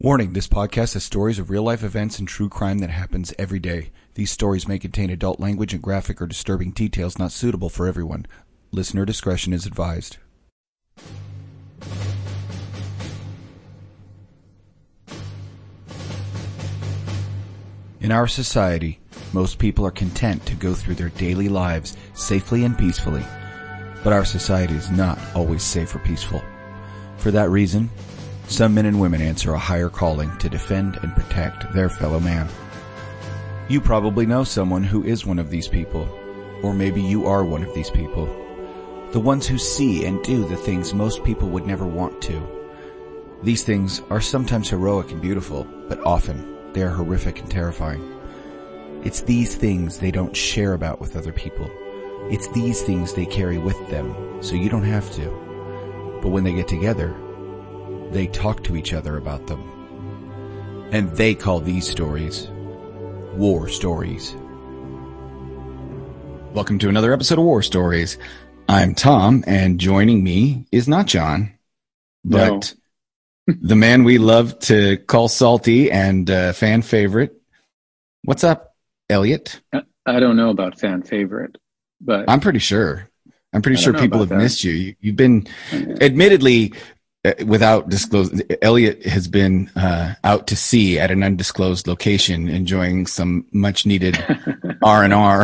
Warning, this podcast has stories of real-life events and true crime that happens every day. These stories may contain adult language and graphic or disturbing details not suitable for everyone. Listener discretion is advised. In our society, most people are content to go through their daily lives safely and peacefully. But our society is not always safe or peaceful. For that reason, some men and women answer a higher calling to defend and protect their fellow man. You probably know someone who is one of these people, or maybe you are one of these people. The ones who see and do the things most people would never want to. These things are sometimes heroic and beautiful, but often they are horrific and terrifying. It's these things they don't share about with other people. It's these things they carry with them, so you don't have to. But when they get together, they talk to each other about them. And they call these stories War Stories. Welcome to another episode of War Stories. I'm Tom, and joining me is not John, but the man we love to call Salty and fan favorite. What's up, Elliot? I don't know about fan favorite, but I'm pretty sure people have missed you. You've been, admittedly, without disclosing, Elliot has been out to sea at an undisclosed location, enjoying some much needed R&R.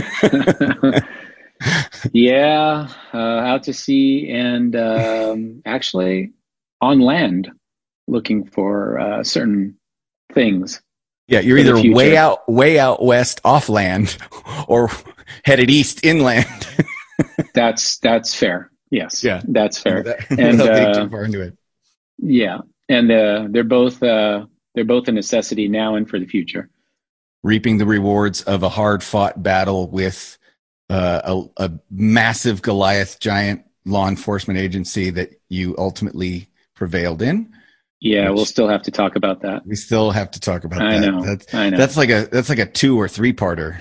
Yeah, out to sea and actually on land, looking for certain things. Yeah, you're either way out west off land, or headed east inland. That's fair. Yes. Yeah. That's fair. And too far into it. Yeah. And they're both a necessity now and for the future. Reaping the rewards of a hard-fought battle with a massive Goliath giant law enforcement agency that you ultimately prevailed in. Yeah, we'll still have to talk about that. We still have to talk about I that. know. That's like a 2 or 3 parter.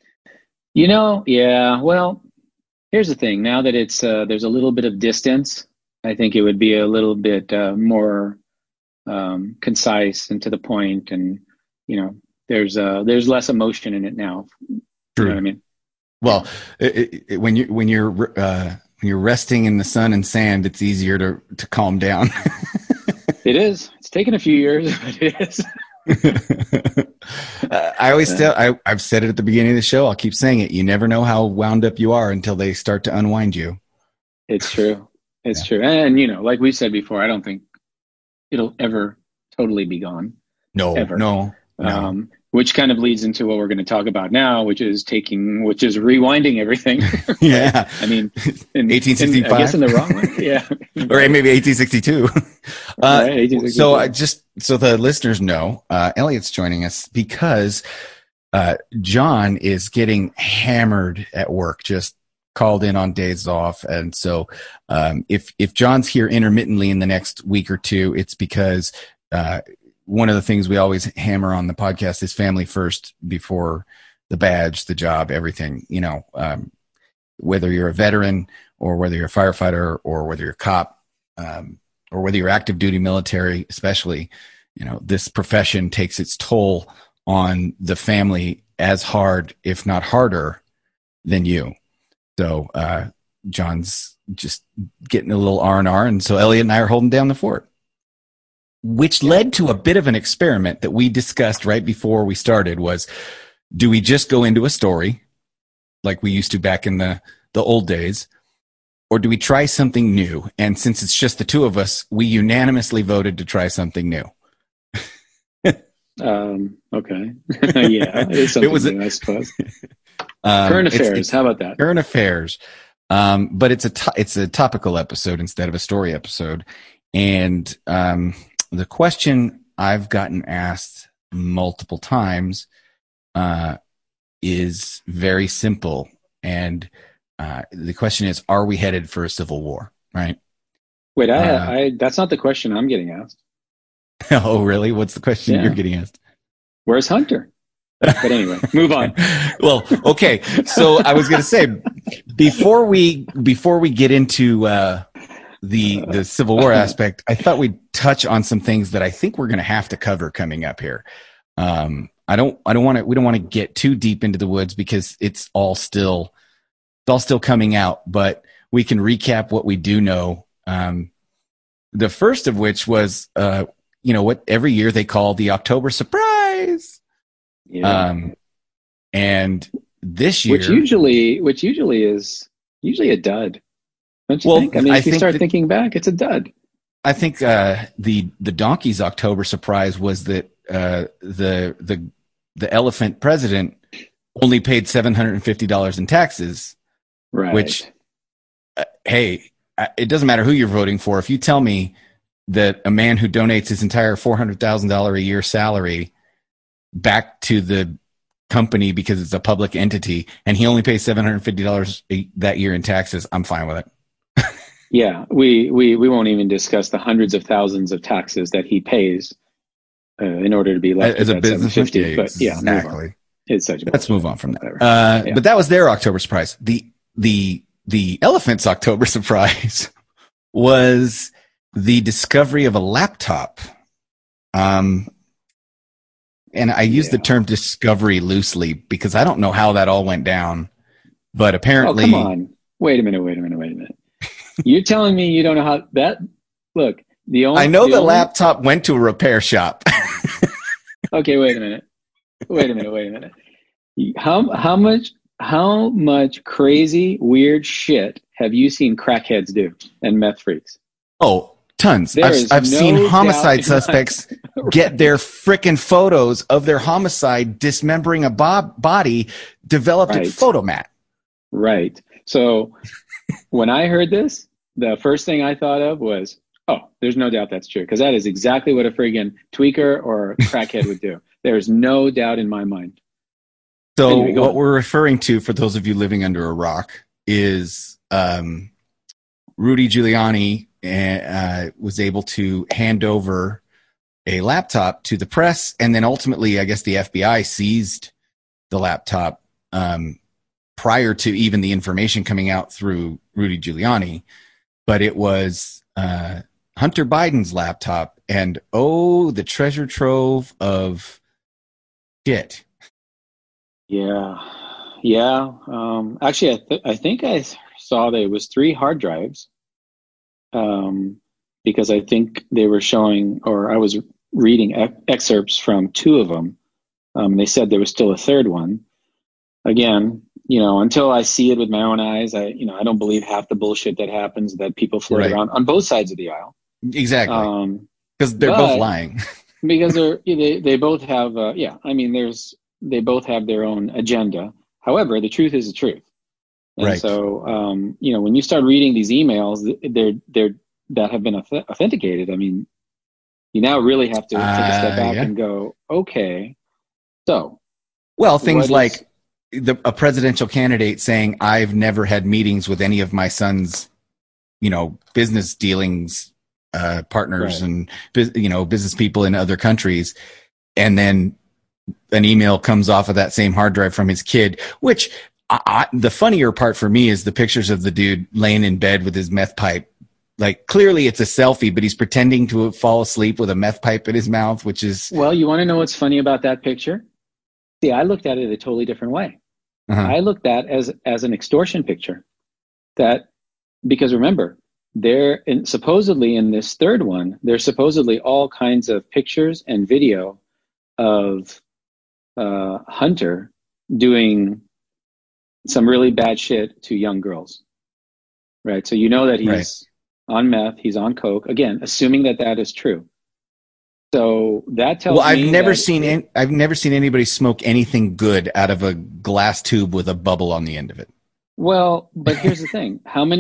Yeah. Well, here's the thing. Now that it's there's a little bit of distance, I think it would be a little bit more concise and to the point, and there's less emotion in it now. True. You know what I mean? Well, when you're resting in the sun and sand, it's easier to calm down. It is. It's taken a few years, but it is. I always I've said it at the beginning of the show. I'll keep saying it. You never know how wound up you are until they start to unwind you. It's true. It's true. And, like we said before, I don't think it'll ever totally be gone. No, ever. No. Which kind of leads into what we're going to talk about now, which is rewinding everything. Yeah. I mean, 1865. I guess in the wrong way. Yeah. Or maybe 1862. Right, 1862. So the listeners know, Elliot's joining us because John is getting hammered at work, just called in on days off. And so if John's here intermittently in the next week or two, it's because one of the things we always hammer on the podcast is family first before the badge, the job, everything. Whether you're a veteran or whether you're a firefighter or whether you're a cop, or whether you're active duty military, especially, this profession takes its toll on the family as hard, if not harder, than you. So John's just getting a little R&R, and so Elliot and I are holding down the fort, which led to a bit of an experiment that we discussed right before we started. Was, do we just go into a story like we used to back in the old days, or do we try something new? And since it's just the two of us, we unanimously voted to try something new. Okay. Yeah, it's something new, I suppose. Current affairs. How about that? Current affairs. But it's a topical episode instead of a story episode. And the question I've gotten asked multiple times is very simple. And the question is, are we headed for a civil war? Right? Wait, that's not the question I'm getting asked. Oh, really? What's the question you're getting asked? Where's Hunter? But anyway, move on. Well, okay. So I was going to say, before we get into the Civil War aspect, I thought we'd touch on some things that I think we're going to have to cover coming up here. We don't want to get too deep into the woods because it's all still coming out, but we can recap what we do know. The first of which was, what every year they call the October surprise. Yeah. And this year, which usually is a dud. Don't you think? I mean, if you start thinking back, it's a dud. I think the donkey's October surprise was that the elephant president only paid $750 in taxes, right? Which, hey, it doesn't matter who you're voting for. If you tell me that a man who donates his entire $400,000 a year salary back to the company because it's a public entity and he only pays $750 that year in taxes, I'm fine with it. Yeah, we won't even discuss the hundreds of thousands of taxes that he pays in order to be elected as a businessman. Yeah, but yeah, exactly. It's such a Let's move on from that. But that was their October surprise. The elephant's October surprise was the discovery of a laptop. And I use the term discovery loosely because I don't know how that all went down, but apparently. Oh, come on. Wait a minute. You're telling me you don't know how that, look, I know the laptop went to a repair shop. Okay, wait a minute. How much crazy, weird shit have you seen crackheads do and meth freaks? Oh, tons. I've seen homicide suspects get their frickin' photos of their homicide dismembering a body developed at Photomat. Right. So when I heard this, the first thing I thought of was, oh, there's no doubt that's true. Because that is exactly what a friggin' tweaker or crackhead would do. There's no doubt in my mind. So anyway, what we're referring to, for those of you living under a rock, is Rudy Giuliani was able to hand over a laptop to the press, and then ultimately, I guess the FBI seized the laptop prior to even the information coming out through Rudy Giuliani. But it was Hunter Biden's laptop, and the treasure trove of shit. Yeah. Actually, I think I saw that it was 3 hard drives. Because I think they were showing, or I was reading excerpts from 2 of them. They said there was still a 3rd one. Again, until I see it with my own eyes, I don't believe half the bullshit that happens that people float around on both sides of the aisle. Exactly. Because they're both lying. Because they both have, they both have their own agenda. However, the truth is the truth. And so, when you start reading these emails, they're that have been authenticated. I mean, you now really have to take a step back and go, okay, so. Well, things like a presidential candidate saying, I've never had meetings with any of my son's, business dealings, partners and, business people in other countries. And then an email comes off of that same hard drive from his kid, which the funnier part for me is the pictures of the dude laying in bed with his meth pipe. Like, clearly it's a selfie, but he's pretending to fall asleep with a meth pipe in his mouth, which is... Well, you want to know what's funny about that picture? See, I looked at it a totally different way. I looked at it as an extortion picture. Because remember, supposedly in this 3rd one, there's supposedly all kinds of pictures and video of Hunter doing some really bad shit to young girls. Right? So that he's on meth, he's on coke. Again, assuming that is true. So that tells me I've never seen anybody smoke anything good out of a glass tube with a bubble on the end of it. Well, but here's the thing.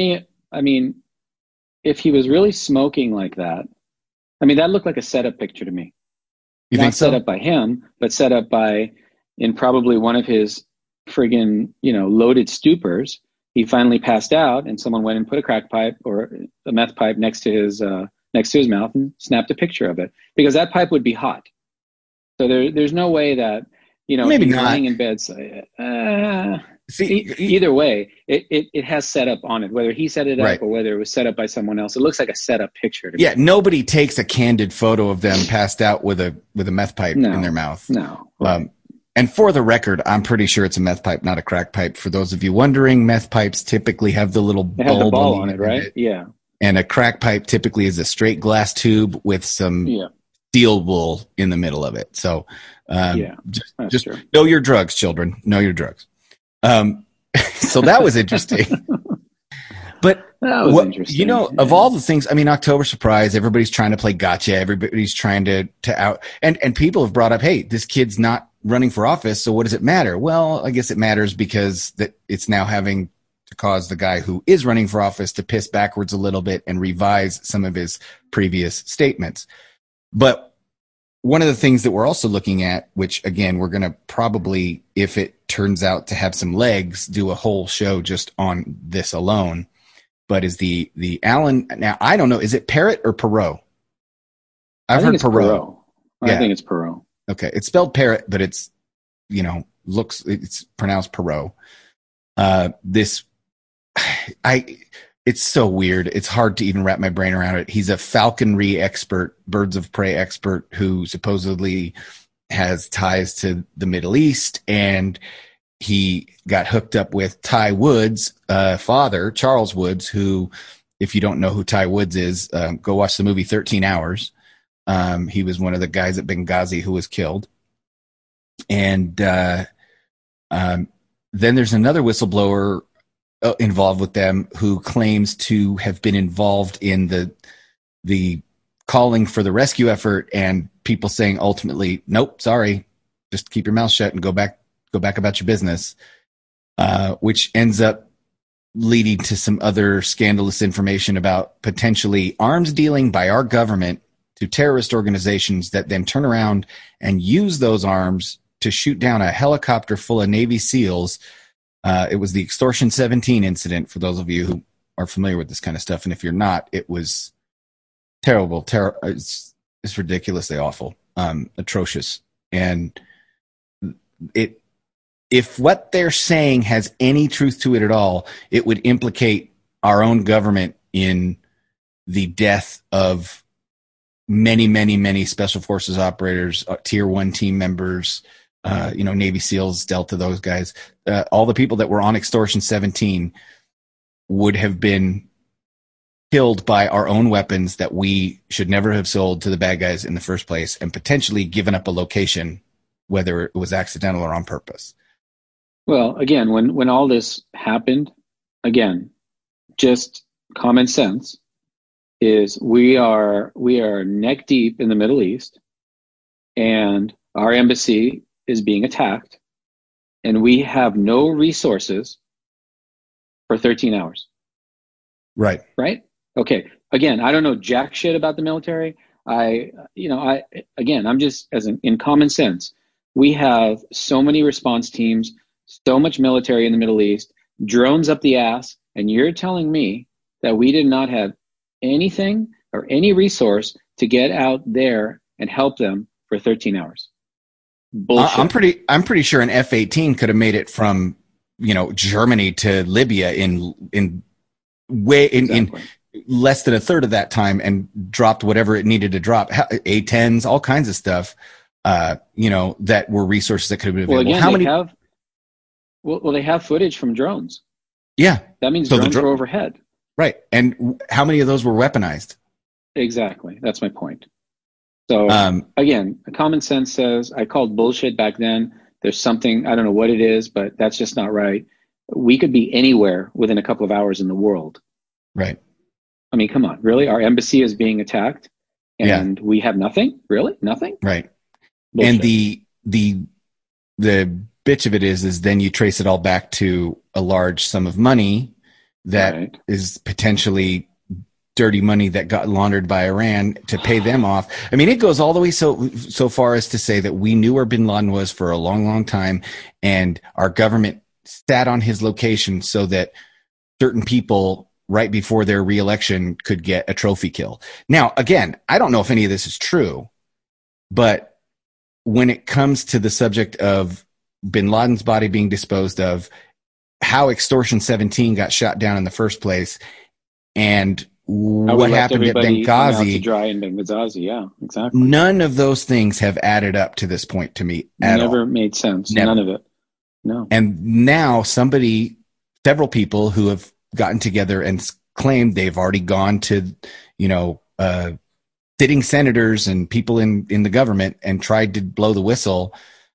If he was really smoking like that, that looked like a setup picture to me. You think so? Not set up by him, but set up in probably one of his friggin', loaded stupors. He finally passed out, and someone went and put a crack pipe or a meth pipe next to his mouth and snapped a picture of it, because that pipe would be hot. So there's no way that maybe he's lying in bed. either way, it has setup on it, whether he set it up Right. or whether it was set up by someone else. It looks like a setup picture to me. Yeah, nobody takes a candid photo of them passed out with a meth pipe in their mouth. No. Right. And for the record, I'm pretty sure it's a meth pipe, not a crack pipe. For those of you wondering, meth pipes typically have the little They have the ball on it, right? Yeah. And a crack pipe typically is a straight glass tube with some steel wool in the middle of it. So just know your drugs, children. Know your drugs. So that was interesting. But that was interesting. You know, of all the things, I mean, October surprise, everybody's trying to play gotcha. Everybody's trying to out, and people have brought up, hey, this kid's not running for office. So what does it matter? Well, I guess it matters because that it's now having to cause the guy who is running for office to piss backwards a little bit and revise some of his previous statements. But one of the things that we're also looking at, which again, we're going to probably, if it turns out to have some legs, do a whole show just on this alone, but is the Allen. Now, I don't know. Is it Parrott or Perot? I've heard Perot. I think it's Perot. Okay. It's spelled Parrott, but it's, it's pronounced Perot. It's so weird. It's hard to even wrap my brain around it. He's a falconry expert, birds of prey expert who supposedly has ties to the Middle East. And he got hooked up with Ty Woods' father, Charles Woods, who, if you don't know who Ty Woods is, go watch the movie 13 Hours. He was one of the guys at Benghazi who was killed. And then there's another whistleblower involved with them who claims to have been involved in the calling for the rescue effort, and people saying ultimately, nope, sorry, just keep your mouth shut and go back about your business, which ends up leading to some other scandalous information about potentially arms dealing by our government to terrorist organizations that then turn around and use those arms to shoot down a helicopter full of Navy SEALs. It was the Extortion 17 incident, for those of you who are familiar with this kind of stuff. And if you're not, it was terrible. It's ridiculously awful, atrocious. And if what they're saying has any truth to it at all, it would implicate our own government in the death of many, many, many special forces operators, tier 1 team members, Navy SEALs, Delta, those guys, all the people that were on Extortion 17 would have been killed by our own weapons that we should never have sold to the bad guys in the first place, and potentially given up a location, whether it was accidental or on purpose. Well, again, when all this happened, again, just common sense is we are neck deep in the Middle East, and our embassy is being attacked, and we have no resources for 13 hours. Right. Right? Okay. Again, I don't know jack shit about the military. I'm just in common sense. We have so many response teams, so much military in the Middle East, drones up the ass, and you're telling me that we did not have anything or any resource to get out there and help them for 13 hours. Bullshit. I'm pretty sure an F-18 could have made it from, Germany to Libya in less than a third of that time, and dropped whatever it needed to drop. A-10s, all kinds of stuff, that were resources that could have been available. They have footage from drones. Yeah. That means drones were overhead. Right. And how many of those were weaponized? Exactly. That's my point. So again, common sense says I called bullshit back then. There's something, I don't know what it is, but that's just not right. We could be anywhere within a couple of hours in the world. Right. I mean, come on, really? Our embassy is being attacked and we have nothing? Really? Nothing? Right. Bullshit. And the bitch of it is then you trace it all back to a large sum of money that is potentially dirty money that got laundered by Iran to pay them off. I mean, it goes all the way so far as to say that we knew where bin Laden was for a long, long time, and our government sat on his location so that certain people right before their reelection could get a trophy kill. Now, again, I don't know if any of this is true, but when it comes to the subject of bin Laden's body being disposed of, how Extortion 17 got shot down in the first place, and How what we left happened at everybody hung out to Benghazi. dry in Benghazi. Yeah, exactly. None of those things have added up to this point to me at all. Never made sense. Never. None of it. No. And now several people who have gotten together and claimed they've already gone to, sitting senators and people in the government and tried to blow the whistle.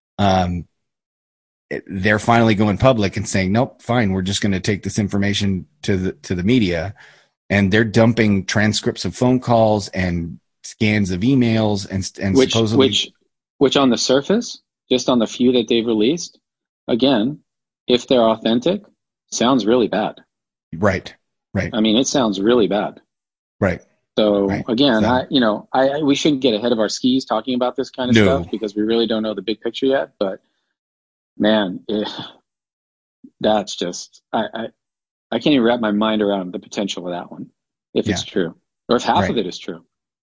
They're finally going public and saying, nope, fine. We're just going to take this information to the media, and they're dumping transcripts of phone calls and scans of emails and supposedly, which on the surface, just on the few that they've released, again, if they're authentic, sounds really bad. Right. I mean, it sounds really bad. Right. So right. again, we shouldn't get ahead of our skis talking about this kind of stuff because we really don't know the big picture yet. But man, that's just I can't even wrap my mind around the potential of that one if it's true, or if half of it is true.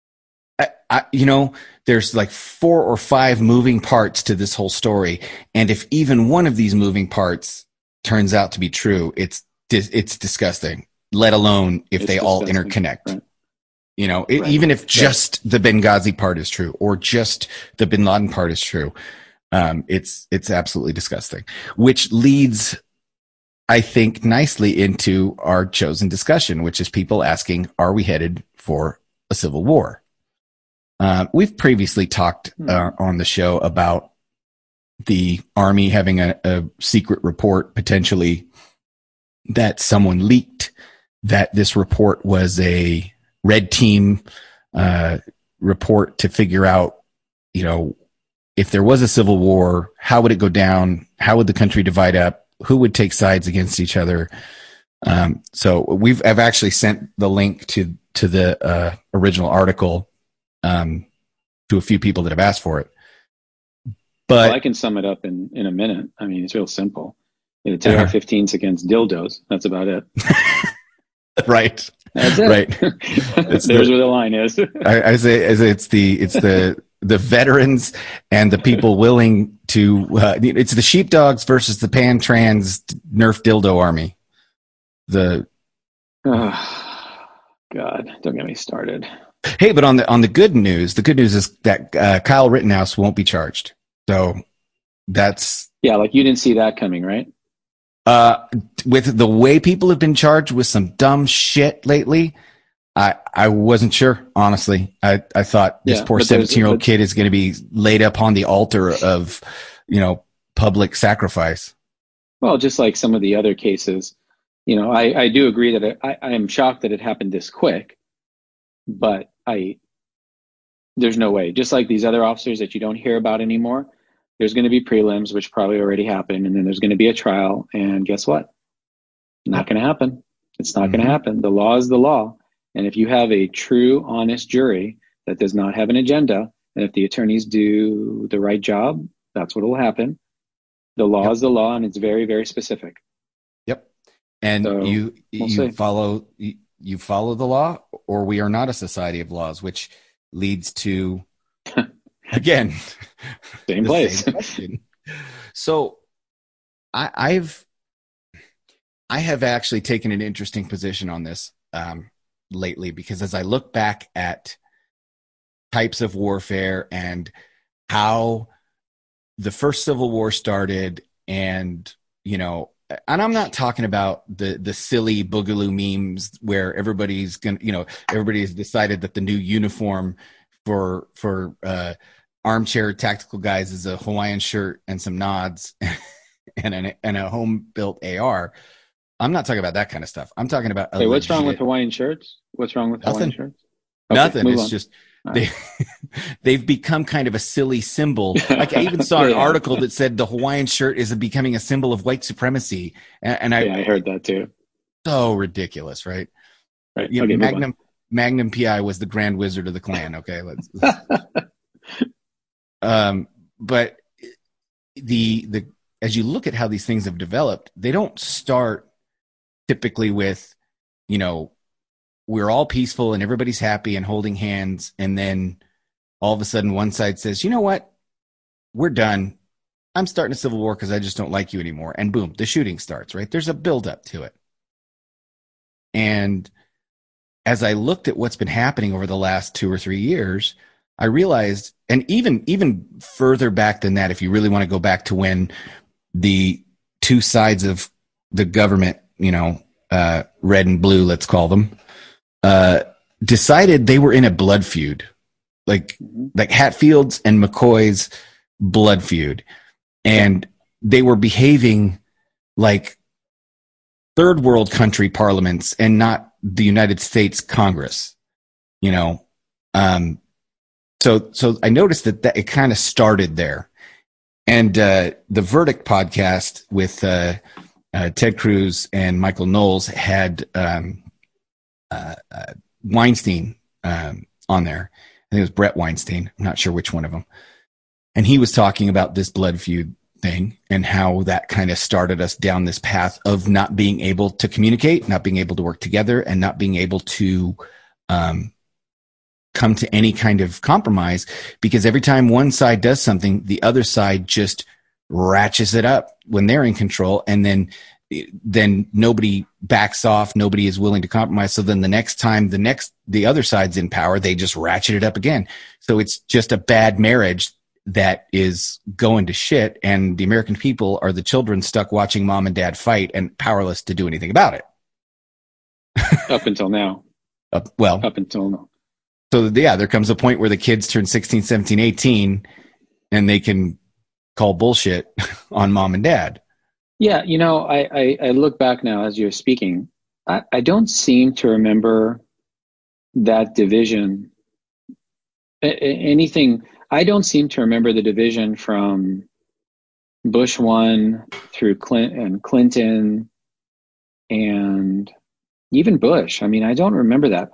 There's like 4 or 5 moving parts to this whole story, and if even one of these moving parts turns out to be true, it's disgusting. Let alone if they all interconnect. Right. Even if just the Benghazi part is true, or just the Bin Laden part is true, it's absolutely disgusting. Which leads, I think, nicely into our chosen discussion, which is people asking, are we headed for a civil war? We've previously talked on the show about the Army having a secret report, potentially, that someone leaked, that this report was a red team report to figure out, if there was a civil war, how would it go down? How would the country divide up? Who would take sides against each other? So I've actually sent the link to the original article to a few people that have asked for it. But I can sum it up in a minute. I mean, it's real simple. It's AR-15s against dildos. That's about it. Right. That's it. Right. There's where the line is. I say it's the veterans and the people willing to. It's the sheepdogs versus the pan-trans Nerf dildo army. God, don't get me started. Hey, but on the good news, the good news is that Kyle Rittenhouse won't be charged. So that's like you didn't see that coming, right? With the way people have been charged with some dumb shit lately, I wasn't sure, honestly. I thought this poor 17-year-old kid is going to be laid up on the altar of, public sacrifice. Well, just like some of the other cases, I do agree that I am shocked that it happened this quick, but there's no way. Just like these other officers that you don't hear about anymore, there's going to be prelims, which probably already happened, and then there's going to be a trial, and guess what? Not going to happen. It's not going to happen. The law is the law, and if you have a true, honest jury that does not have an agenda, and if the attorneys do the right job, that's what will happen. The law is the law, and it's very, very specific. Yep. And so, you follow the law, or we are not a society of laws, which leads to again same place. Same so I have actually taken an interesting position on this lately, because as I look back at types of warfare and how the first Civil War started, and and I'm not talking about the silly boogaloo memes where everybody's everybody's decided that the new uniform for armchair tactical guys is a Hawaiian shirt and some nods and a home built AR. I'm not talking about that kind of stuff. I'm talking about what's wrong with Hawaiian shirts? What's wrong with Hawaiian shirts? Okay, nothing. It's just they've become kind of a silly symbol. Like I even saw an article that said the Hawaiian shirt is becoming a symbol of white supremacy, and I heard that too. So ridiculous, right? Right. Okay, Magnum PI was the Grand Wizard of the Klan. Okay, let's. But the as you look at how these things have developed, they don't start typically with, we're all peaceful and everybody's happy and holding hands, and then all of a sudden one side says, you know what, we're done. I'm starting a civil war because I just don't like you anymore. And boom, the shooting starts, right? There's a buildup to it. And as I looked at what's been happening over the last 2 or 3 years, I realized, and even further back than that, if you really want to go back to when the two sides of the government, red and blue, let's call them, decided they were in a blood feud, like Hatfield's and McCoy's blood feud. And they were behaving like third world country parliaments and not the United States Congress, So I noticed that it kind of started there. And the Verdict podcast with Ted Cruz and Michael Knowles had Weinstein on there. I think it was Brett Weinstein. I'm not sure which one of them. And he was talking about this blood feud thing and how that kind of started us down this path of not being able to communicate, not being able to work together, and not being able to come to any kind of compromise, because every time one side does something, the other side just ratchets it up when they're in control, and then nobody backs off, nobody is willing to compromise. So then the next time the other side's in power, they just ratchet it up again. So it's just a bad marriage that is going to shit, and the American people are the children stuck watching mom and dad fight and powerless to do anything about it. Up until now. Up until now. So yeah, there comes a point where the kids turn 16, 17, 18, and they can call bullshit on mom and dad. Yeah, I look back now as you're speaking. I don't seem to remember that division. Anything. I don't seem to remember the division from Bush 1 through Clinton and even Bush. I mean, I don't remember that.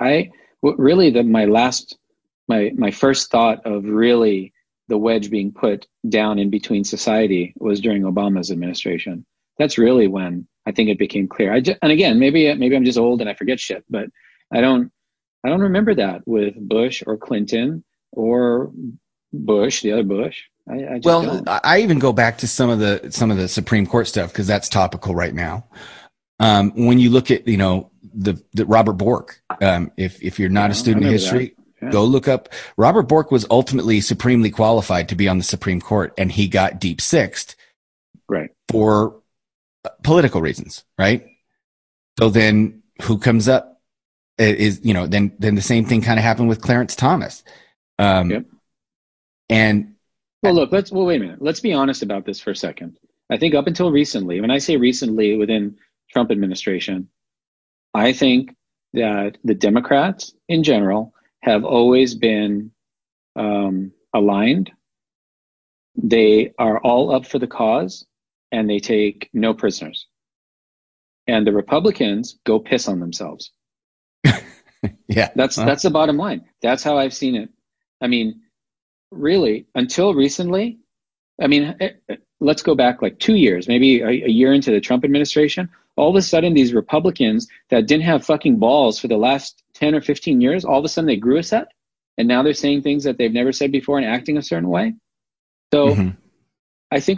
My first thought of really the wedge being put down in between society was during Obama's administration. That's really when I think it became clear. And again, maybe I'm just old and I forget shit, but I don't remember that with Bush or Clinton or Bush, the other Bush. I even go back to some of the Supreme Court stuff because that's topical right now. When you look at the Robert Bork, if you're not a student of history, go look up. Robert Bork was ultimately supremely qualified to be on the Supreme Court, and he got deep sixed, right, for political reasons, right? So then who comes up is then the same thing kind of happened with Clarence Thomas. Yep. And wait a minute. Let's be honest about this for a second. I think up until recently, when I say recently within Trump administration, I think that the Democrats in general have always been aligned. They are all up for the cause and they take no prisoners. And the Republicans go piss on themselves. Yeah. That's the bottom line. That's how I've seen it. I mean, really, until recently, let's go back like 2 years, maybe a year into the Trump administration. All of a sudden, these Republicans that didn't have fucking balls for the last 10 or 15 years, all of a sudden they grew a set, and now they're saying things that they've never said before and acting a certain way. So I think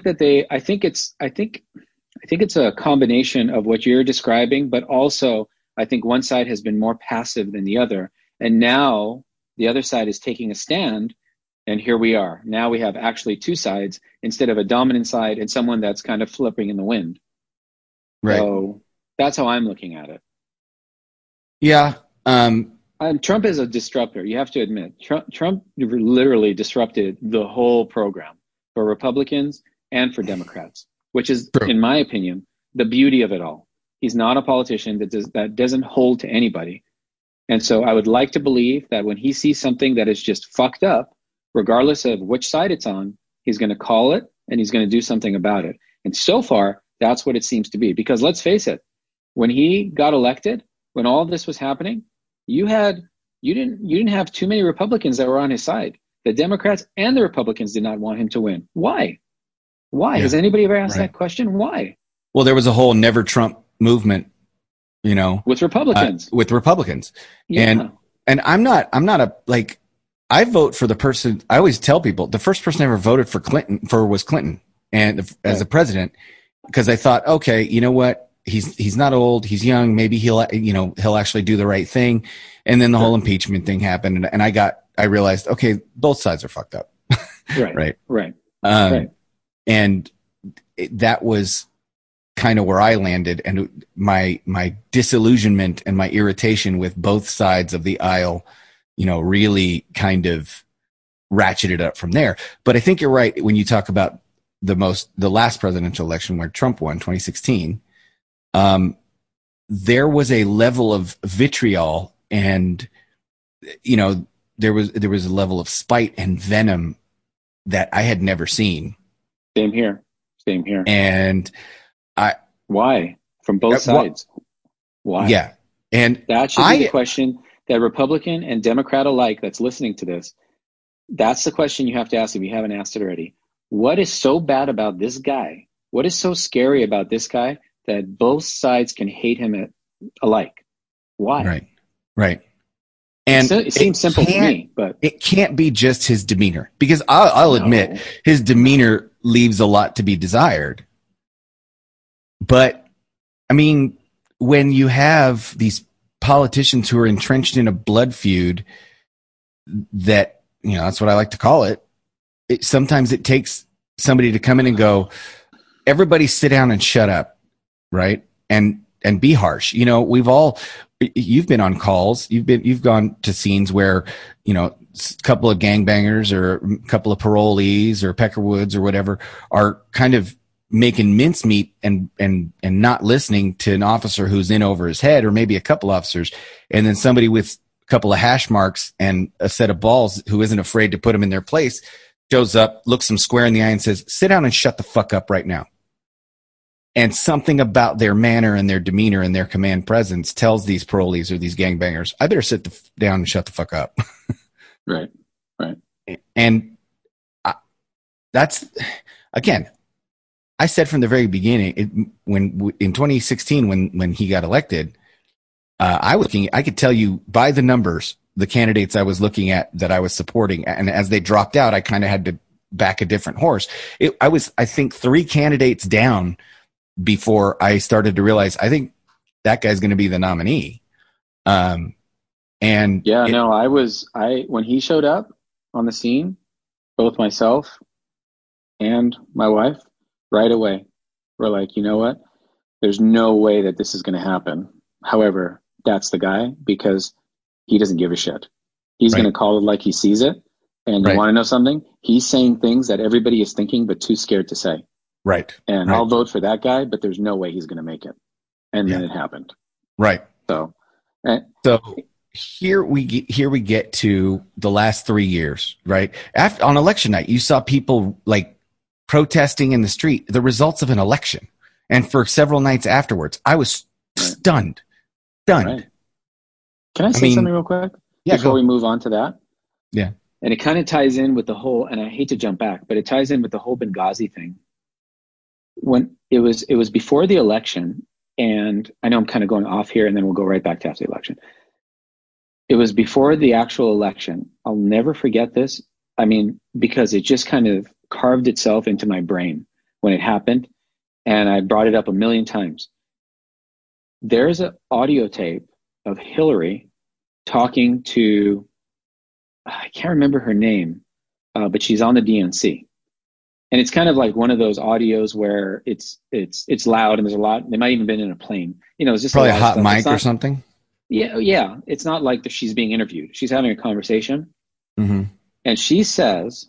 it's a combination of what you're describing, but also I think one side has been more passive than the other, and now the other side is taking a stand. And here we are. Now we have actually two sides instead of a dominant side and someone that's kind of flipping in the wind. Right. So that's how I'm looking at it. Yeah. Trump is a disruptor. You have to admit, Trump literally disrupted the whole program for Republicans and for Democrats, which is, True. In my opinion, the beauty of it all. He's not a politician that doesn't hold to anybody. And so I would like to believe that when he sees something that is just fucked up, regardless of which side it's on, he's going to call it and he's going to do something about it. And so far, that's what it seems to be. Because let's face it, when he got elected, when all of this was happening, you didn't have too many Republicans that were on his side. The Democrats and the Republicans did not want him to win. Why? Yeah. Has anybody ever asked that question? Why? Well, there was a whole never Trump movement, with Republicans. Yeah. And I'm not I vote for the person. I always tell people the first person I ever voted for was Clinton. and as a president, because I thought, okay, you know what? He's not old. He's young. Maybe he'll actually do the right thing. And then the whole impeachment thing happened. And I realized, okay, both sides are fucked up. Right. And that was kind of where I landed, and my disillusionment and my irritation with both sides of the aisle, really kind of ratcheted up from there. But I think you're right when you talk about the last presidential election where Trump won, 2016. There was a level of vitriol, and there was a level of spite and venom that I had never seen. Same here. And why? From both sides. Why? Yeah. And that should be the question that Republican and Democrat alike that's listening to this. That's the question you have to ask if you haven't asked it already. What is so bad about this guy? What is so scary about this guy that both sides can hate him alike? Why? Right. And it seems simple to me, but it can't be just his demeanor, because I'll admit his demeanor leaves a lot to be desired. But I mean, when you have these politicians who are entrenched in a blood feud, that, that's what I like to call it. Sometimes it takes somebody to come in and go, everybody sit down and shut up. Right. And be harsh. You've been on calls. You've gone to scenes where, a couple of gangbangers or a couple of parolees or Peckerwoods or whatever are kind of making mincemeat and not listening to an officer who's in over his head, or maybe a couple officers. And then somebody with a couple of hash marks and a set of balls who isn't afraid to put them in their place shows up, looks them square in the eye and says, sit down and shut the fuck up right now. And something about their manner and their demeanor and their command presence tells these parolees or these gangbangers, I better sit down and shut the fuck up. Right. And that's, again, I said from the very beginning, when in 2016, when he got elected, I could tell you by the numbers, the candidates I was looking at that I was supporting. And as they dropped out, I kind of had to back a different horse. I was, I think, 3 candidates down before I started to realize, I think that guy's going to be the nominee. When he showed up on the scene, both myself and my wife, right away, we're like, you know what? There's no way that this is going to happen. However, that's the guy, because he doesn't give a shit. He's going to call it like he sees it. And you want to know something? He's saying things that everybody is thinking, but too scared to say. Right. And I'll vote for that guy, but there's no way he's going to make it. And then it happened. Right. So here we get to the last 3 years, right? On election night, you saw people like protesting in the street, the results of an election. And for several nights afterwards, I was stunned. Right. Can I say something real quick? Yeah. Before we move on to that? Yeah. And it kind of ties in with the whole, and I hate to jump back, but it ties in with the whole Benghazi thing. When it was before the election, and I know I'm kind of going off here, and then we'll go right back to after the election. It was before the actual election. I'll never forget this. I mean, because it just kind of carved itself into my brain when it happened, and I brought it up a million times. There's an audio tape of Hillary talking to, I can't remember her name, but she's on the DNC. And it's kind of like one of those audios where it's loud and there's a lot. They might even been in a plane. It's just probably a hot mic or something. Yeah. It's not like she's being interviewed. She's having a conversation. Mm-hmm. And she says,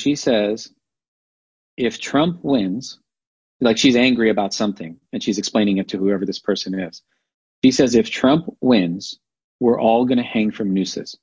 if Trump wins, like she's angry about something and she's explaining it to whoever this person is. She says, if Trump wins, we're all going to hang from nooses.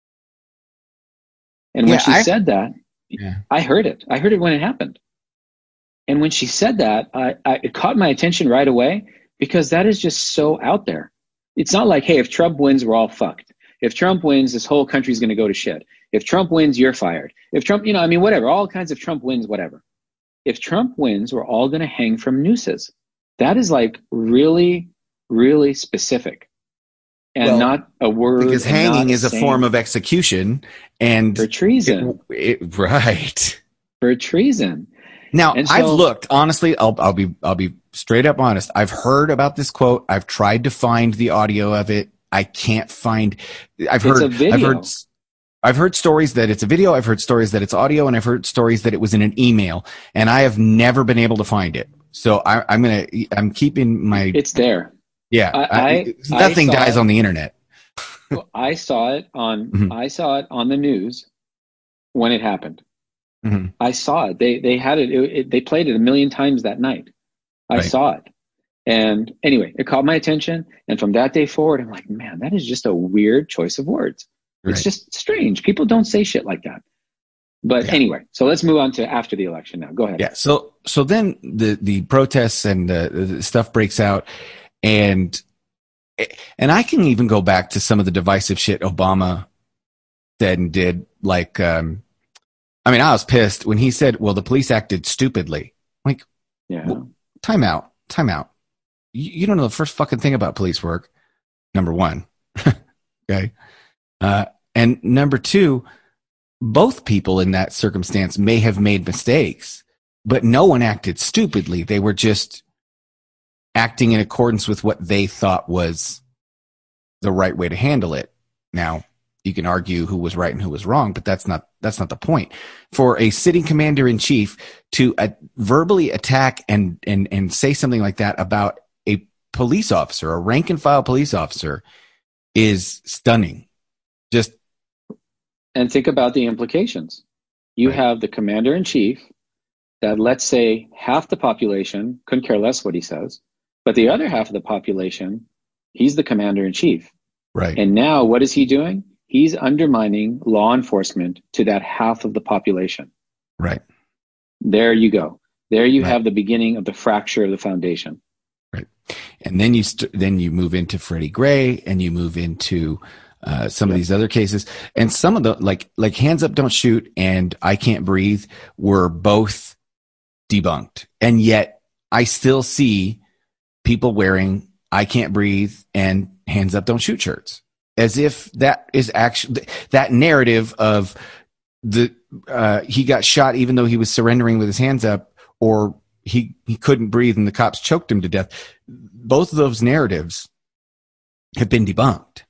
And when she said that, I heard it. I heard it when it happened. And when she said that, it caught my attention right away, because that is just so out there. It's not like, hey, if Trump wins, we're all fucked. If Trump wins, this whole country's going to go to shit. If Trump wins, you're fired. If Trump, whatever, all kinds of Trump wins, whatever. If Trump wins, we're all going to hang from nooses. That is like really, really specific. And not a word. Because hanging is a form of execution, and for treason. Right. For treason. Now, And I've so looked, honestly, I'll be straight up honest. I've heard about this quote. I've tried to find the audio of it. I can't find, it's a video. I've heard stories that it's a video. I've heard stories that it's audio, and I've heard stories that it was in an email, and I have never been able to find it. So I'm keeping my, It's there. yeah, I nothing saw dies it. on the internet. Mhm, I saw it on the news when it happened. mhm, I saw it. They had they played it a million times that night. I right, saw it. And anyway, it caught my attention. And from that day forward, I'm like, man, that is just a weird choice of words. It's right. just strange. People don't say shit like that. But Yeah. anyway, so let's move on to after the election now. Go ahead. Yeah. So then the protests and the stuff breaks out, and I can even go back to some of the divisive shit Obama said and did. Like, I mean, I was pissed when he said, "Well, the police acted stupidly." Like, Yeah. well, time out, time out. You don't know the first fucking thing about police work. Number one, okay, and number two, both people in that circumstance may have made mistakes, but no one acted stupidly. They were just acting in accordance with what they thought was the right way to handle it. Now, you can argue who was right and who was wrong, but that's not the point. For a sitting commander in chief to verbally attack and say something like that about a police officer, a rank and file police officer, is stunning. Just And think about the implications. You right, have the commander in chief that, let's say, half the population couldn't care less what he says, but the other half of the population, he's the commander in chief. right, And now what is he doing? He's undermining law enforcement to that half of the population. right, There you go. There you right, have the beginning of the fracture of the foundation. right. And then you move into Freddie Gray, and you move into some of Yep. these other cases, and some of the like Hands Up, Don't Shoot, and I Can't Breathe were both debunked, and yet I still see people wearing I Can't Breathe and Hands Up, Don't Shoot shirts, as if that is actually that narrative of the he got shot even though he was surrendering with his hands up, or he couldn't breathe and the cops choked him to death. Both of those narratives have been debunked,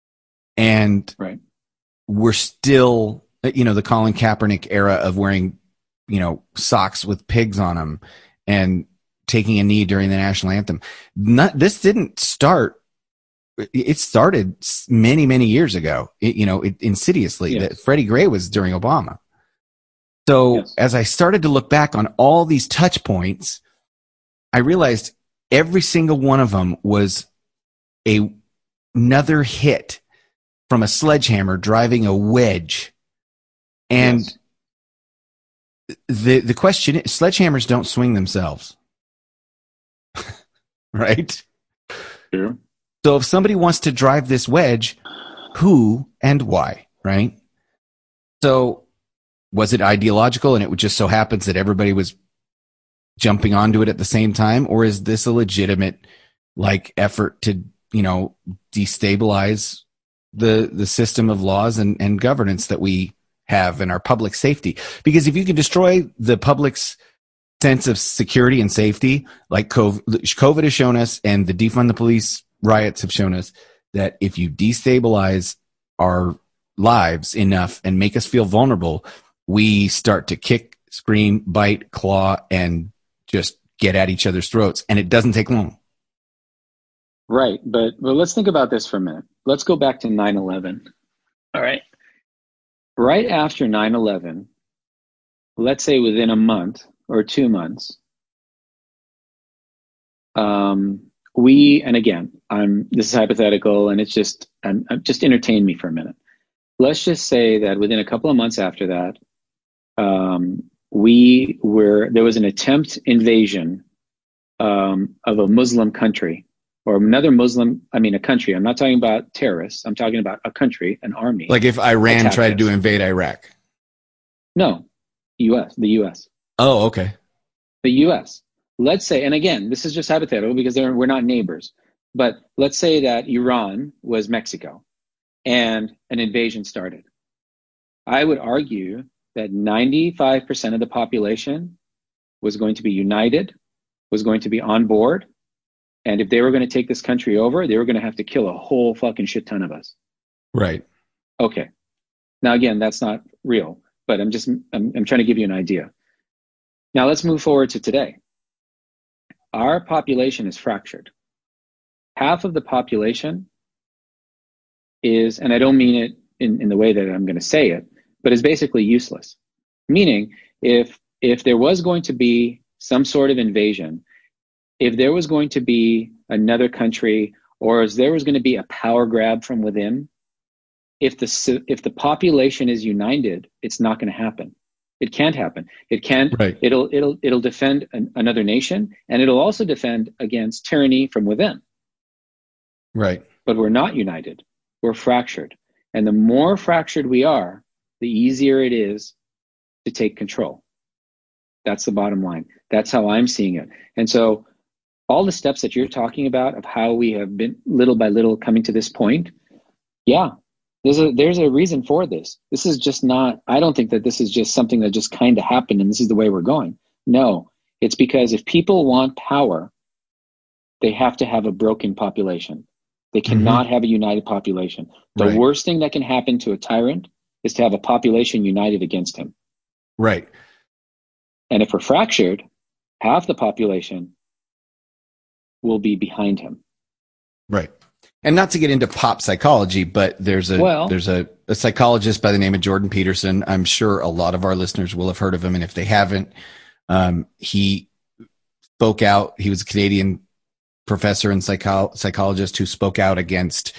and Right. we're still, the Colin Kaepernick era of wearing, socks with pigs on them and taking a knee during the national anthem. This didn't start. It started many, many years ago, insidiously. Yes. That Freddie Gray was during Obama. So Yes. as I started to look back on all these touch points, I realized every single one of them was another hit from a sledgehammer driving a wedge. And Yes. the question is, sledgehammers don't swing themselves. Right? True. So if somebody wants to drive this wedge, who and why, right? So was it ideological and it just so happens that everybody was jumping onto it at the same time? Or is this a legitimate effort to, destabilize the system of laws and governance that we have in our public safety? Because if you can destroy the public's sense of security and safety, like COVID has shown us, and the defund the police riots have shown us, that if you destabilize our lives enough and make us feel vulnerable, we start to kick, scream, bite, claw, and just get at each other's throats. And it doesn't take long. Right. But let's think about this for a minute. Let's go back to 9/11. All right. Right after 9/11, let's say within a month or 2 months, and again, this is hypothetical, and it's just entertain me for a minute. Let's just say that within a couple of months after that, there was an attempt invasion of a Muslim country, or another a country. I'm not talking about terrorists. I'm talking about a country, an army. Like if Iran tried to invade Iraq. No, the U.S. Oh, okay. The U.S. Let's say, and again, this is just hypothetical because we're not neighbors, but let's say that Iran was Mexico and an invasion started. I would argue that 95% of the population was going to be united, was going to be on board. And if they were going to take this country over, they were going to have to kill a whole fucking shit ton of us. Right. Okay. Now, again, that's not real, but I'm trying to give you an idea. Now let's move forward to today. Our population is fractured. Half of the population is, and I don't mean it in the way that I'm going to say it, but is basically useless. Meaning, if there was going to be some sort of invasion, if there was going to be another country, or if there was going to be a power grab from within, if the population is united, it's not going to happen. It can't happen. It can't. Right. It'll defend another nation, and it'll also defend against tyranny from within. Right. But we're not united. We're fractured, and the more fractured we are, the easier it is to take control. That's the bottom line. That's how I'm seeing it. And so, all the steps that you're talking about of how we have been little by little coming to this point, yeah. There's a reason for this. This is just not, I don't think that this is just something that just kind of happened and this is the way we're going. No, it's because if people want power, they have to have a broken population. They cannot have a united population. The worst thing that can happen to a tyrant is to have a population united against him. Right. And if we're fractured, half the population will be behind him. Right. And not to get into pop psychology, but there's a psychologist by the name of Jordan Peterson. I'm sure a lot of our listeners will have heard of him. And if they haven't, he spoke out. He was a Canadian professor and psychologist who spoke out against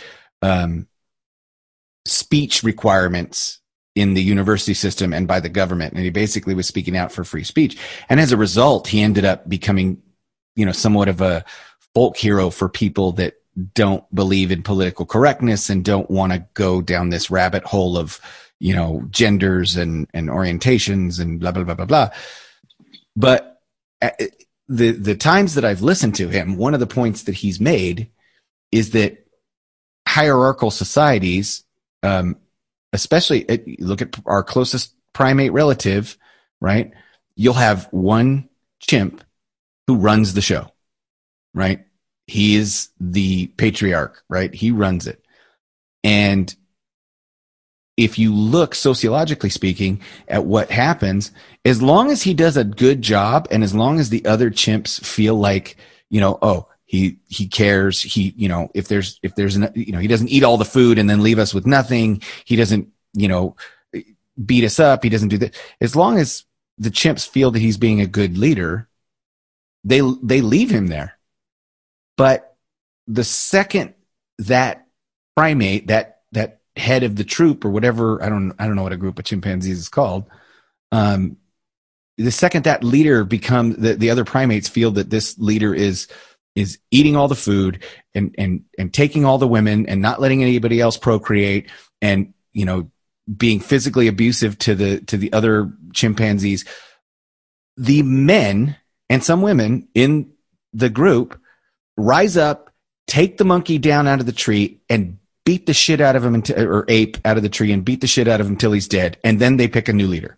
speech requirements in the university system and by the government. And he basically was speaking out for free speech. And as a result, he ended up becoming, somewhat of a folk hero for people that don't believe in political correctness and don't want to go down this rabbit hole of, genders and orientations and blah, blah, blah, blah, blah. But the times that I've listened to him, one of the points that he's made is that hierarchical societies, especially look at our closest primate relative, right? You'll have one chimp who runs the show, right? He is the patriarch, right? He runs it. And if you look sociologically speaking at what happens, as long as he does a good job and as long as the other chimps feel like, he cares, if there's he doesn't eat all the food and then leave us with nothing. He doesn't, beat us up. He doesn't do that. As long as the chimps feel that he's being a good leader, they leave him there. But the second that primate, that head of the troop or whatever, I don't know what a group of chimpanzees is called. The second that leader becomes, the other primates feel that this leader is eating all the food and taking all the women and not letting anybody else procreate and, being physically abusive to the other chimpanzees. The men and some women in the group rise up, take the monkey down out of the tree and beat the shit out of him or ape out of the tree and beat the shit out of him until he's dead. And then they pick a new leader.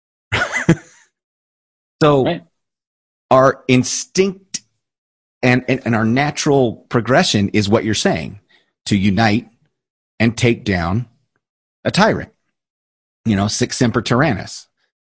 So our instinct and our natural progression is what you're saying, to unite and take down a tyrant, sic semper tyrannis.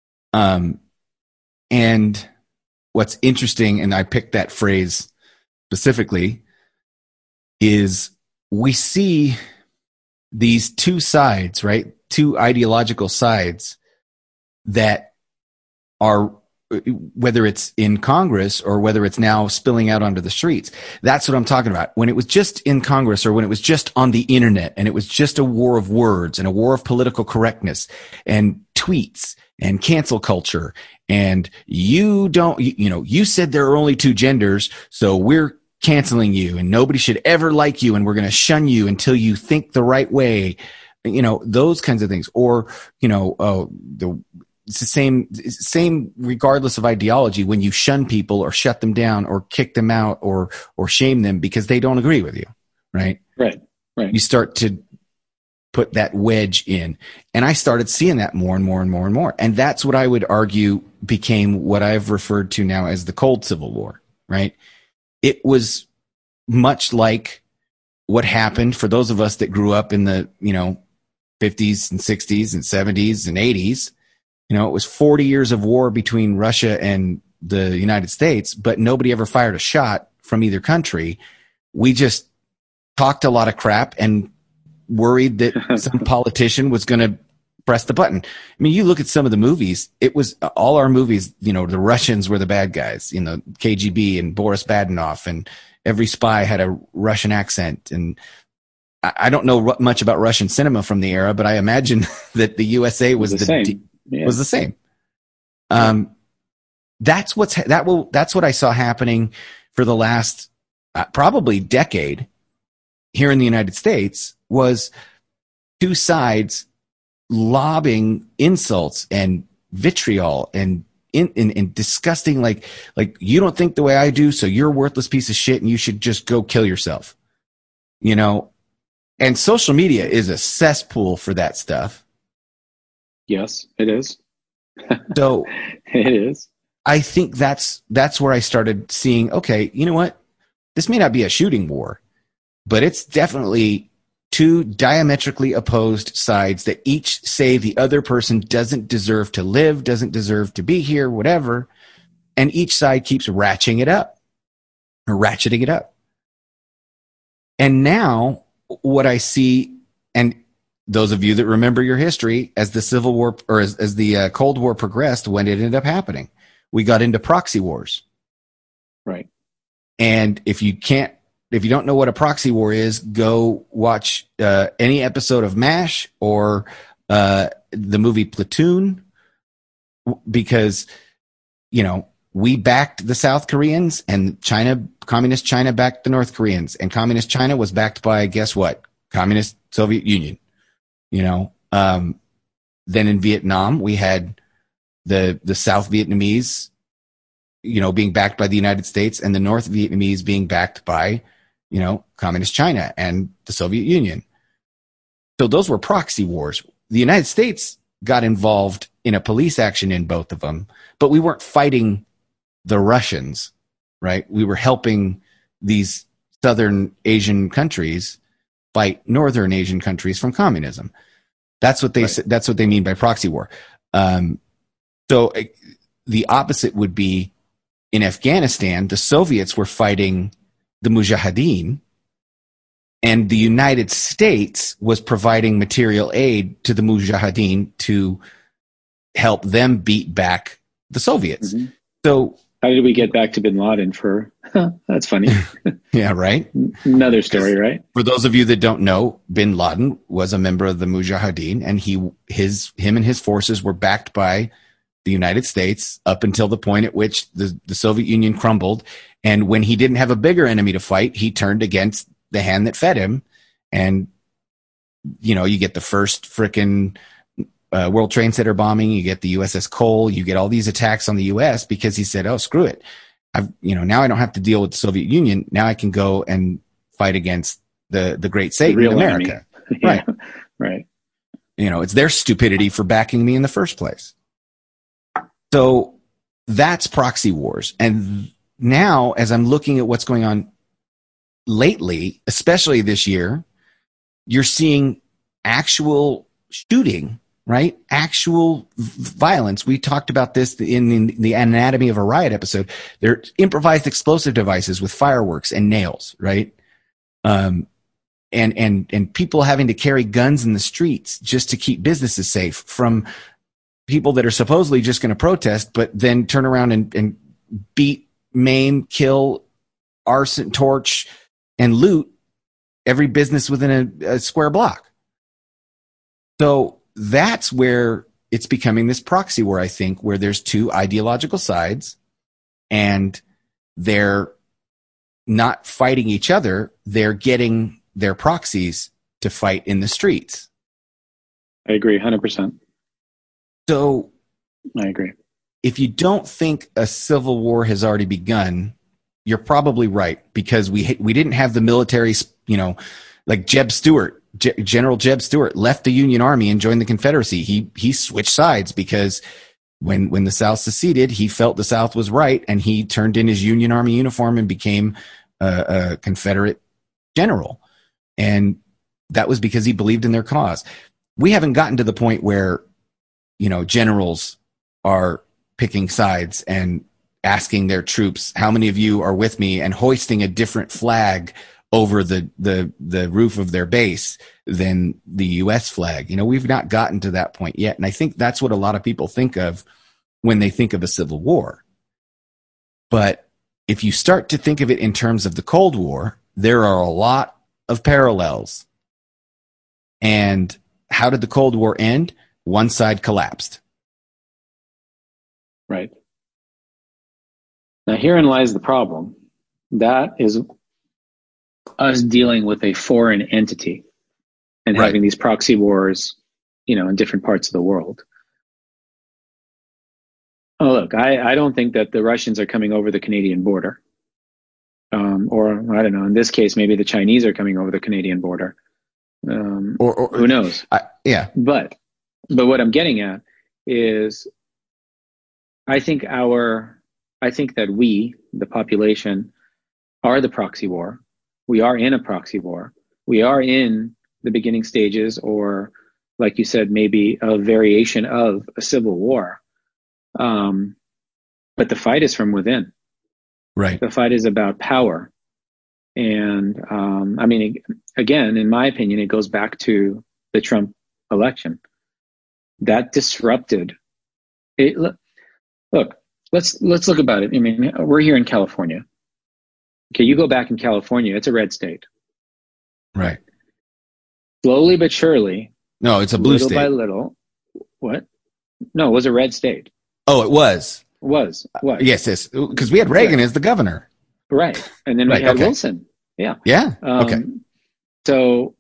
And what's interesting, and I picked that phrase specifically, is we see these two sides, right? Two ideological sides that are, whether it's in Congress or whether it's now spilling out onto the streets. That's what I'm talking about. When it was just in Congress or when it was just on the internet and it was just a war of words and a war of political correctness and tweets and cancel culture. And you said there are only two genders, so we're canceling you and nobody should ever like you and we're going to shun you until you think the right way, those kinds of things. Or, it's the same regardless of ideology when you shun people or shut them down or kick them out or shame them because they don't agree with you, right? Right. You start to put that wedge in. And I started seeing that more and more and more and more. And that's what I would argue became what I've referred to now as the Cold Civil War, right? It was much like what happened for those of us that grew up in the, 50s and 60s and 70s and 80s. It was 40 years of war between Russia and the United States, but nobody ever fired a shot from either country. We just talked a lot of crap and worried that some politician was going to press the button. I mean, you look at some of the movies, it was all our movies, the Russians were the bad guys, KGB and Boris Badenov, and every spy had a Russian accent. And I don't know much about Russian cinema from the era, but I imagine that the USA was the same. Was the same. That's what I saw happening for the last probably decade here in the United States, was two sides lobbing insults and vitriol and in disgusting, like you don't think the way I do, so you're a worthless piece of shit and you should just go kill yourself. And social media is a cesspool for that stuff. Yes, it is. So it is. I think that's where I started seeing, okay, you know what? This may not be a shooting war, but it's definitely two diametrically opposed sides that each say the other person doesn't deserve to live, doesn't deserve to be here, whatever. And each side keeps ratcheting it up. And now what I see, and those of you that remember your history, as the Civil War or as the Cold War progressed, when it ended up happening, we got into proxy wars. Right. And if you don't know what a proxy war is, go watch any episode of MASH or the movie Platoon, because, we backed the South Koreans, and communist China backed the North Koreans, and communist China was backed by, guess what? Communist Soviet Union. Then in Vietnam, we had the South Vietnamese, being backed by the United States, and the North Vietnamese being backed by, communist China and the Soviet Union. So those were proxy wars. The United States got involved in a police action in both of them, but we weren't fighting the Russians, right? We were helping these Southern Asian countries fight Northern Asian countries from communism. That's what that's what they mean by proxy war. So the opposite would be in Afghanistan, the Soviets were fighting the Mujahideen, and the United States was providing material aid to the Mujahideen to help them beat back the Soviets. Mm-hmm. So how did we get back to bin Laden that's funny. Yeah, right. Another story, right? For those of you that don't know, bin Laden was a member of the Mujahideen, and him and his forces were backed by the United States up until the point at which the Soviet Union crumbled. And when he didn't have a bigger enemy to fight, he turned against the hand that fed him. And, you get the first frickin' World Trade Center bombing, you get the USS Cole, you get all these attacks on the US because he said, oh, screw it. Now I don't have to deal with the Soviet Union. Now I can go and fight against the great Satan in America. Yeah, right. It's their stupidity for backing me in the first place. So that's proxy wars. And now, as I'm looking at what's going on lately, especially this year, you're seeing actual shooting, right? Actual violence. We talked about this in the Anatomy of a Riot episode. They're improvised explosive devices with fireworks and nails, right? And people having to carry guns in the streets just to keep businesses safe from people that are supposedly just going to protest, but then turn around and beat, maim, kill, arson, torch, and loot every business within a square block. So that's where it's becoming this proxy war, I think, where there's two ideological sides and they're not fighting each other. They're getting their proxies to fight in the streets. I agree 100%. So I agree. If you don't think a civil war has already begun, you're probably right, because we didn't have the military, like Jeb Stuart General Jeb Stuart left the Union Army and joined the Confederacy. He switched sides because when the South seceded, he felt the South was right, and he turned in his Union Army uniform and became a Confederate general. And that was because he believed in their cause. We haven't gotten to the point where, generals are picking sides and asking their troops, how many of you are with me, and hoisting a different flag over the roof of their base than the U.S. flag. We've not gotten to that point yet. And I think that's what a lot of people think of when they think of a civil war. But if you start to think of it in terms of the Cold War, there are a lot of parallels. And how did the Cold War end? One side collapsed. Right. Now, herein lies the problem. That is us dealing with a foreign entity and Right. having these proxy wars, in different parts of the world. Oh, look, I don't think that the Russians are coming over the Canadian border. Or, I don't know, in this case, maybe the Chinese are coming over the Canadian border. Or who knows? Yeah. But what I'm getting at is I think that we, the population, are the proxy war. We are in a proxy war. We are in the beginning stages, or like you said, maybe a variation of a civil war. But the fight is from within. Right. The fight is about power. And again, in my opinion, it goes back to the Trump election. That disrupted it. Look, let's look about it. We're here in California. Okay, you go back in California, it's a red state. Right. Slowly but surely. No, it's a blue little state. Little by little. What? No, it was a red state. Oh, it was. Was. What? Yes, because we had Reagan as the governor. Right. And then we had Wilson. Yeah. Yeah. Okay. So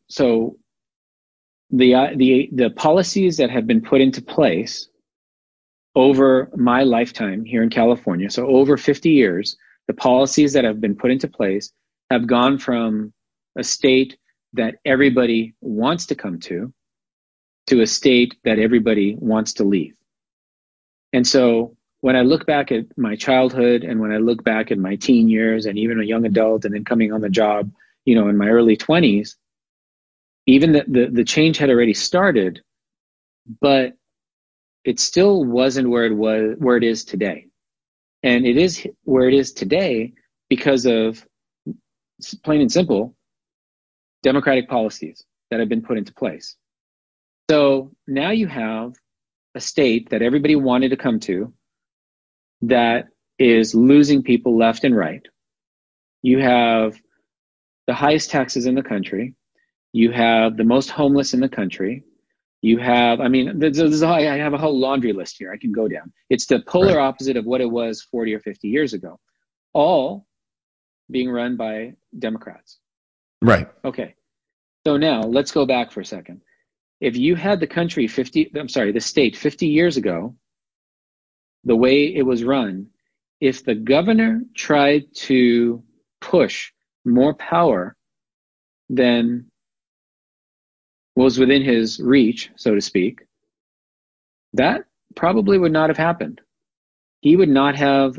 the policies that have been put into place over my lifetime here in California, so over 50 years, the policies that have been put into place have gone from a state that everybody wants to come to a state that everybody wants to leave. And so when I look back at my childhood and when I look back at my teen years and even a young adult and then coming on the job, in my early 20s, even the change had already started, but it still wasn't where it is today. And it is where it is today because of, plain and simple, democratic policies that have been put into place. So now you have a state that everybody wanted to come to that is losing people left and right. You have the highest taxes in the country. You have the most homeless in the country. You have, I have a whole laundry list here I can go down. It's the polar opposite of what it was 40 or 50 years ago, all being run by Democrats. Right. Okay. So now let's go back for a second. If you had the state 50 years ago, the way it was run, if the governor tried to push more power than was within his reach, so to speak, that probably would not have happened. He would not have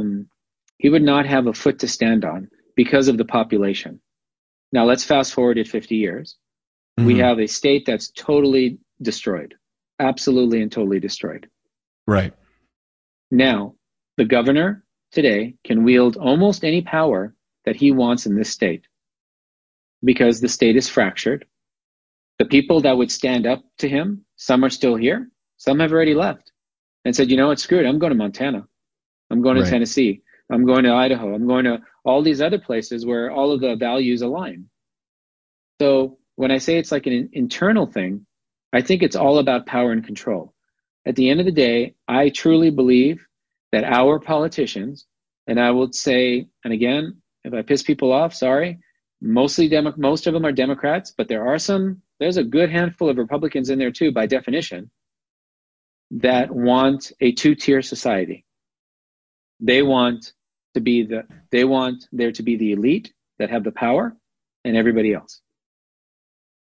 a foot to stand on because of the population. Now let's fast forward at 50 years. Mm-hmm. We have a state that's totally destroyed, absolutely and totally destroyed. Right. Now, the governor today can wield almost any power that he wants in this state because the state is fractured. The people that would stand up to him, some are still here. Some have already left and said, it's screwed. I'm going to Montana. I'm going to Tennessee. I'm going to Idaho. I'm going to all these other places where all of the values align. So when I say it's like an internal thing, I think it's all about power and control. At the end of the day, I truly believe that our politicians, and I would say, and again, if I piss people off, sorry, most of them are Democrats, but there's a good handful of Republicans in there too, by definition, that want a two-tier society. They want there to be the elite that have the power and everybody else.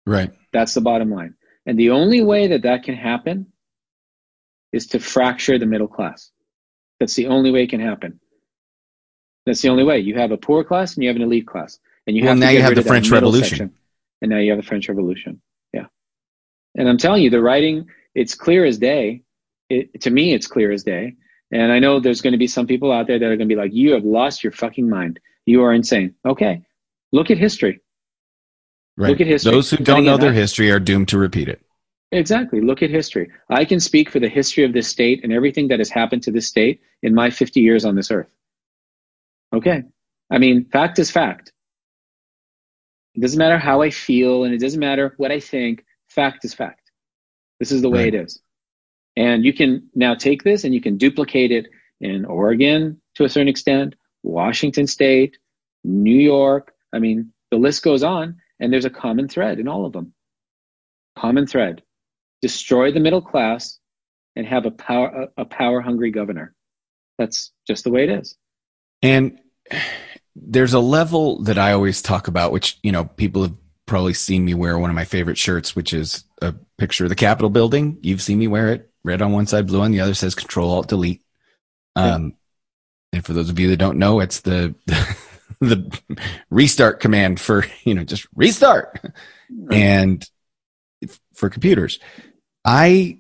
Right. That's the bottom line. And the only way that can happen is to fracture the middle class. That's the only way it can happen. That's the only way. You have a poor class and you have an elite class. And you have to get rid of that middle section. And now you have the French Revolution. Yeah. And I'm telling you, the writing, it's clear as day. To me, it's clear as day. And I know there's going to be some people out there that are going to be like, you have lost your fucking mind. You are insane. Okay. Look at history. Right. Look at history. Those who don't know their history are doomed to repeat it. Exactly. Look at history. I can speak for the history of this state and everything that has happened to this state in my 50 years on this earth. Okay. I mean, fact is fact. It doesn't matter how I feel and it doesn't matter what I think. Fact is fact. This is the way it is. And you can now take this and you can duplicate it in Oregon to a certain extent, Washington State, New York. I mean, the list goes on, and there's a common thread in all of them. Common thread. Destroy the middle class and have a power-hungry governor. That's just the way it is. And there's a level that I always talk about, which, you know, people have probably seen me wear one of my favorite shirts, which is a picture of the Capitol building. You've seen me wear it. Red on one side, blue on the other, says Control Alt Delete. And for those of you that don't know, it's the restart command for, you know, just restart. Right. And for computers, there's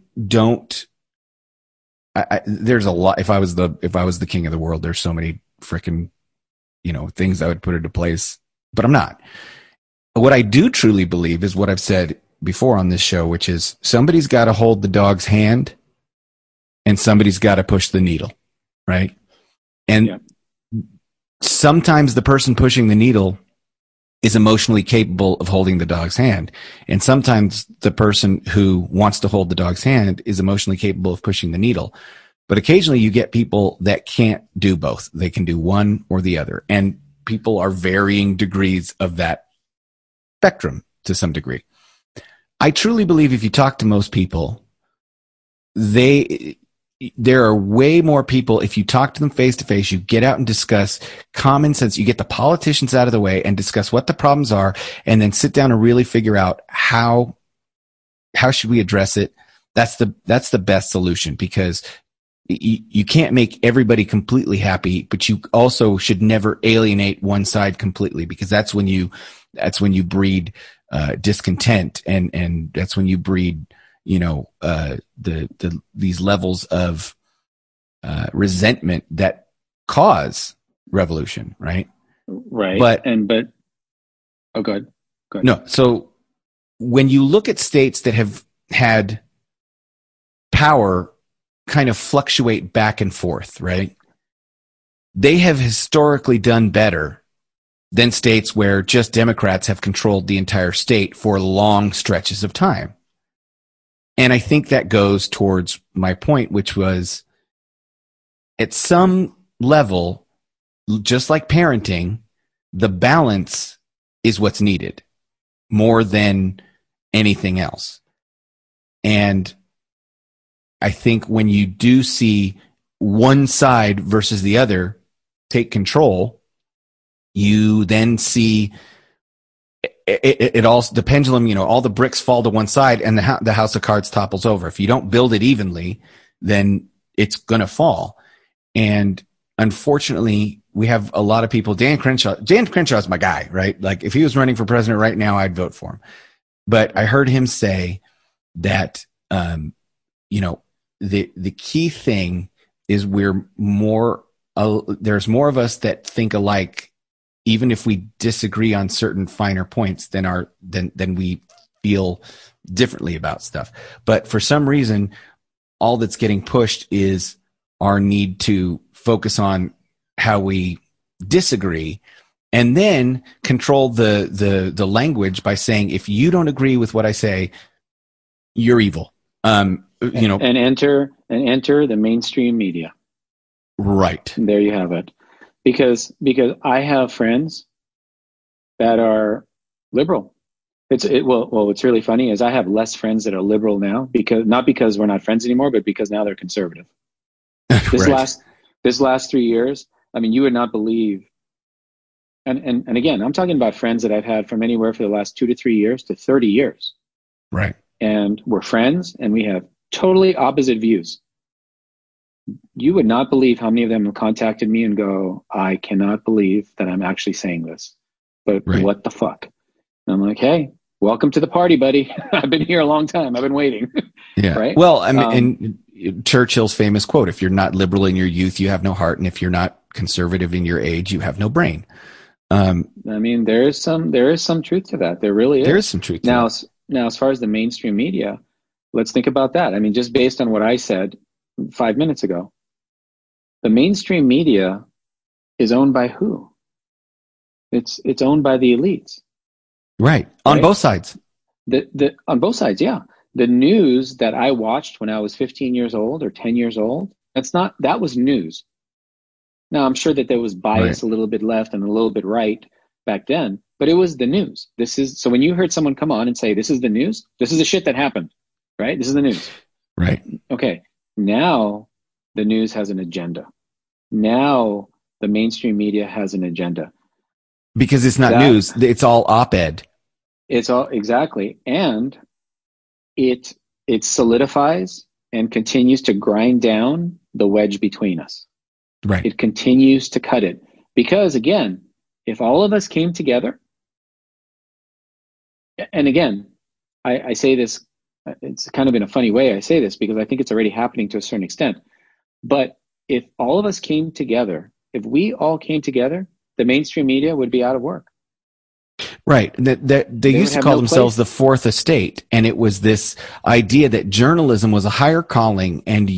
a lot. If I was the king of the world, there's so many freaking, you know, things I would put into place, but I'm not. What I do truly believe is what I've said before on this show, which is somebody's got to hold the dog's hand and somebody's got to push the needle, right? And sometimes the person pushing the needle is emotionally capable of holding the dog's hand. And sometimes the person who wants to hold the dog's hand is emotionally capable of pushing the needle. But occasionally you get people that can't do both. They can do one or the other. And people are varying degrees of that spectrum to some degree. I truly believe if you talk to most people, there are way more people, if you talk to them face to face, you get out and discuss common sense, you get the politicians out of the way and discuss what the problems are, and then sit down and really figure out how should we address it. That's the best solution, because you can't make everybody completely happy, but you also should never alienate one side completely, because that's when you breed discontent, and that's when you breed, you know, these levels of resentment that cause revolution, right? Right. But oh, go ahead. No. So when you look at states that have had power kind of fluctuate back and forth, right? They have historically done better than states where just Democrats have controlled the entire state for long stretches of time. And I think that goes towards my point, which was at some level, just like parenting, the balance is what's needed more than anything else. And I think when you do see one side versus the other take control, you then see it all, the pendulum, you know, all the bricks fall to one side and the house of cards topples over. If you don't build it evenly, then it's going to fall. And unfortunately, we have a lot of people. Dan Crenshaw is my guy, right? Like, if he was running for president right now, I'd vote for him. But I heard him say that, you know, the key thing is there's more of us that think alike, even if we disagree on certain finer points than we feel differently about stuff. But for some reason, all that's getting pushed is our need to focus on how we disagree, and then control the language by saying, if you don't agree with what I say, you're evil. You know, and enter the mainstream media. Right. And there you have it. Because I have friends that are liberal. What's really funny is I have less friends that are liberal now, not because we're not friends anymore, but because now they're conservative. This last 3 years, I mean, you would not believe. And again, I'm talking about friends that I've had from anywhere for the last 2 to 3 years to 30 years. Right. And we're friends and we have totally opposite views. You would not believe how many of them have contacted me and go, I cannot believe that I'm actually saying this, but Right. what the fuck? And I'm like, hey, welcome to the party, buddy. I've been here a long time. I've been waiting. Yeah. Right. Well, I mean, and Churchill's famous quote, if you're not liberal in your youth, you have no heart. And if you're not conservative in your age, you have no brain. I mean, there is some truth to that. There really is. There is some truth to that. Now, as far as the mainstream media, let's think about that. I mean, just based on what I said 5 minutes ago, the mainstream media is owned by who? It's owned by the elites. Right. On both sides. On both sides, yeah. The news that I watched when I was 15 years old or 10 years old, that was news. Now, I'm sure that there was bias a little bit left and a little bit right back then, but it was the news. So when you heard someone come on and say, this is the news, this is the shit that happened, right? This is the news. Right. Okay. Now the news has an agenda. Now the mainstream media has an agenda. Because it's not news. It's all op-ed. It's all exactly. And it solidifies and continues to grind down the wedge between us. Right. It continues to cut it. Because again, if all of us came together, and again, I say this, it's kind of in a funny way I say this because I think it's already happening to a certain extent. But if all of us came together, if we all came together, the mainstream media would be out of work. Right. They used to call themselves the fourth estate. And it was this idea that journalism was a higher calling and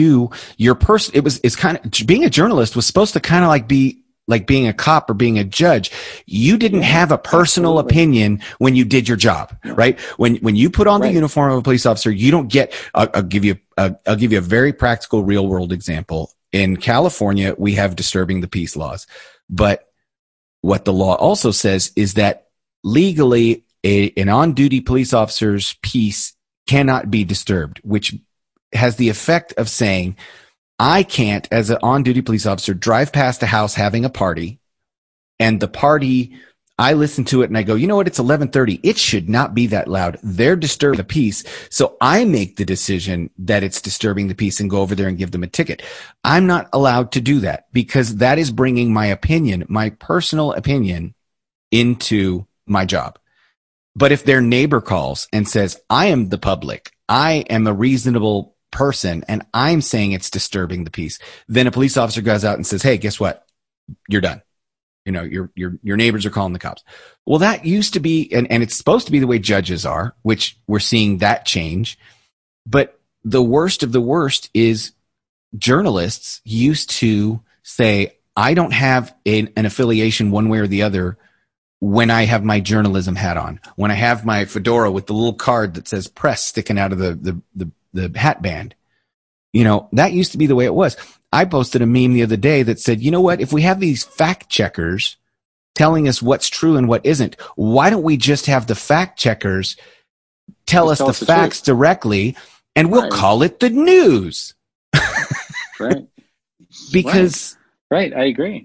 it's kind of being a journalist was supposed to kind of be like being a cop or being a judge. You didn't have a personal opinion when you did your job, right? When you put on the uniform of a police officer, you don't get, I'll give you a very practical real world example. In California, we have disturbing the peace laws, but what the law also says is that legally an on-duty police officer's peace cannot be disturbed, which has the effect of saying, I can't, as an on-duty police officer, drive past a house having a party, and the party, I listen to it and I go, you know what, it's 11:30. It should not be that loud. They're disturbing the peace. So I make the decision that it's disturbing the peace and go over there and give them a ticket. I'm not allowed to do that because that is bringing my opinion, my personal opinion, into my job. But if their neighbor calls and says, I am the public, I am a reasonable person, and I'm saying it's disturbing the peace, then a police officer goes out and says, hey, guess what? You're done. You know, your neighbors are calling the cops. Well, that used to be, and it's supposed to be the way judges are, which we're seeing that change. But the worst of the worst is journalists used to say, I don't have an affiliation one way or the other when I have my journalism hat on, when I have my fedora with the little card that says press sticking out of the hat band. You know, that used to be the way it was. I posted a meme the other day that said, you know what, if we have these fact checkers telling us what's true and what isn't, why don't we just have the fact checkers tell us the facts directly and we'll call it the news? Right. Because right. I agree.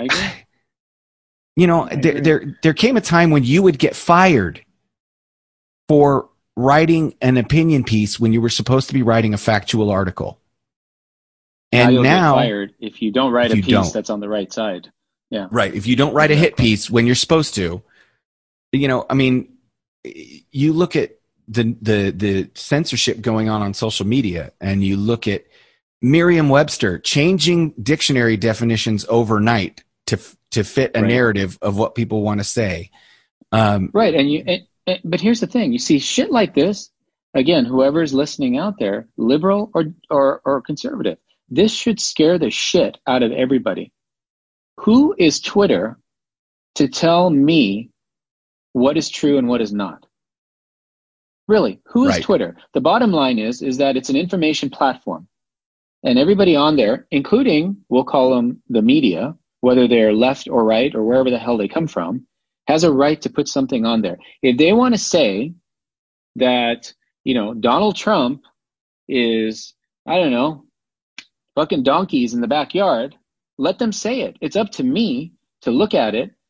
You know, there came a time when you would get fired for writing an opinion piece when you were supposed to be writing a factual article. And now get fired if you don't write a piece that's on the right side. Yeah. Right. If you don't write a hit piece when you're supposed to, you know, I mean, you look at the censorship going on social media, and you look at Merriam-Webster changing dictionary definitions overnight to fit a narrative of what people want to say. Right. But here's the thing. You see shit like this, again, whoever's listening out there, liberal or conservative, this should scare the shit out of everybody. Who is Twitter to tell me what is true and what is not? Really, who is Twitter? The bottom line is that it's an information platform. And everybody on there, including, we'll call them the media, whether they're left or right or wherever the hell they come from, has a right to put something on there. If they want to say that, you know, Donald Trump is, I don't know, fucking donkeys in the backyard, let them say it. It's up to me to look at it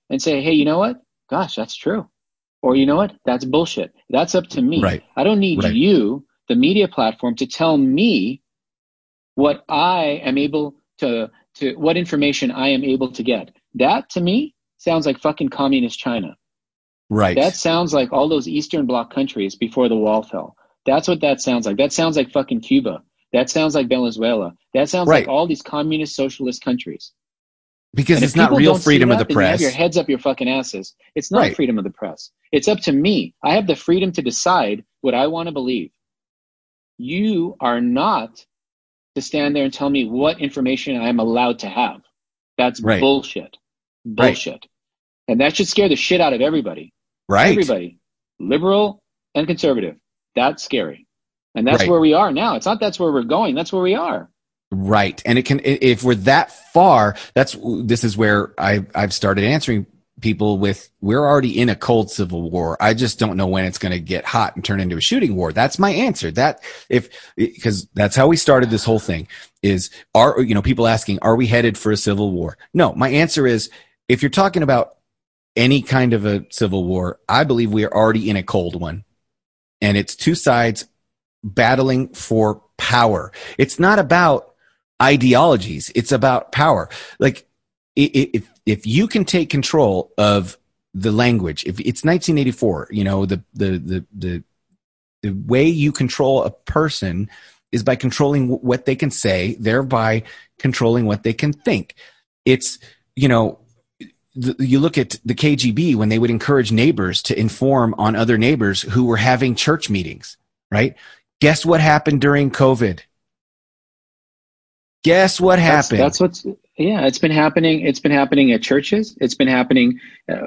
and say, hey, you know what? Gosh, that's true. Or you know what? That's bullshit. That's up to me. Right. I don't need Right. you, the media platform, to tell me what I am able to what information I am able to get. That to me sounds like fucking communist China. That Right. sounds like all those Eastern Bloc countries before the wall fell. That's what that sounds like. That sounds like fucking Cuba. That sounds like Venezuela. That sounds like Right. all these communist socialist countries. Because And if it's not people real don't see freedom of the that, then you have your press. heads up your fucking asses. It's not Right. freedom of the press. It's up to me. I have the freedom to decide what I want to believe. You are not to stand there and tell me what information I'm allowed to have. That's Right. bullshit. Right. Bullshit. And that should scare the shit out of everybody. Right. Everybody, liberal and conservative. That's scary. And that's Right. where we are now. It's not that's where we're going. That's where we are. Right. And it can, if we're that far, this is where I've started answering people with, we're already in a cold civil war. I just don't know when it's going to get hot and turn into a shooting war. That's my answer. Because that's how we started this whole thing is, people asking, are we headed for a civil war? No, my answer is, if you're talking about any kind of a civil war, I believe we are already in a cold one, and it's two sides battling for power. It's not about ideologies. It's about power. Like, if you can take control of the language, if it's 1984, the way you control a person is by controlling what they can say, thereby controlling what they can think. It's, you look at the KGB when they would encourage neighbors to inform on other neighbors who were having church meetings, right? Guess what happened during COVID? Guess what happened? It's been happening. It's been happening at churches. It's been happening.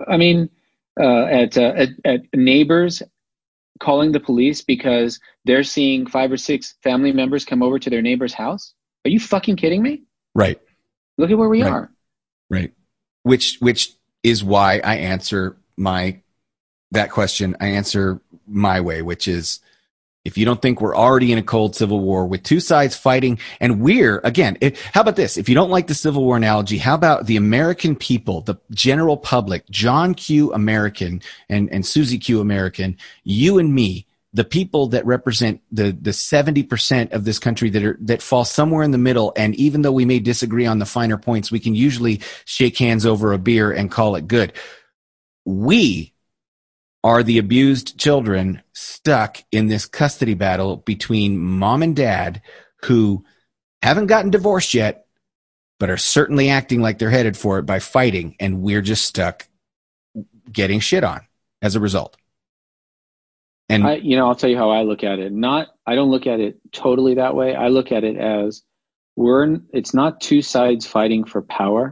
At neighbors calling the police because they're seeing 5 or 6 family members come over to their neighbor's house. Are you fucking kidding me? Right. Look at where we Right. are. Right. Which is why I answer that question. I answer my way, which is, if you don't think we're already in a cold civil war with two sides fighting, and how about this? If you don't like the Civil War analogy, how about the American people, the general public, John Q. American and Susie Q. American, you and me, the people that represent the 70% of this country that fall somewhere in the middle. And even though we may disagree on the finer points, we can usually shake hands over a beer and call it good. We are the abused children stuck in this custody battle between mom and dad, who haven't gotten divorced yet, but are certainly acting like they're headed for it by fighting. And we're just stuck getting shit on as a result. And I'll tell you how I look at it. I don't look at it totally that way. I look at it as it's not two sides fighting for power.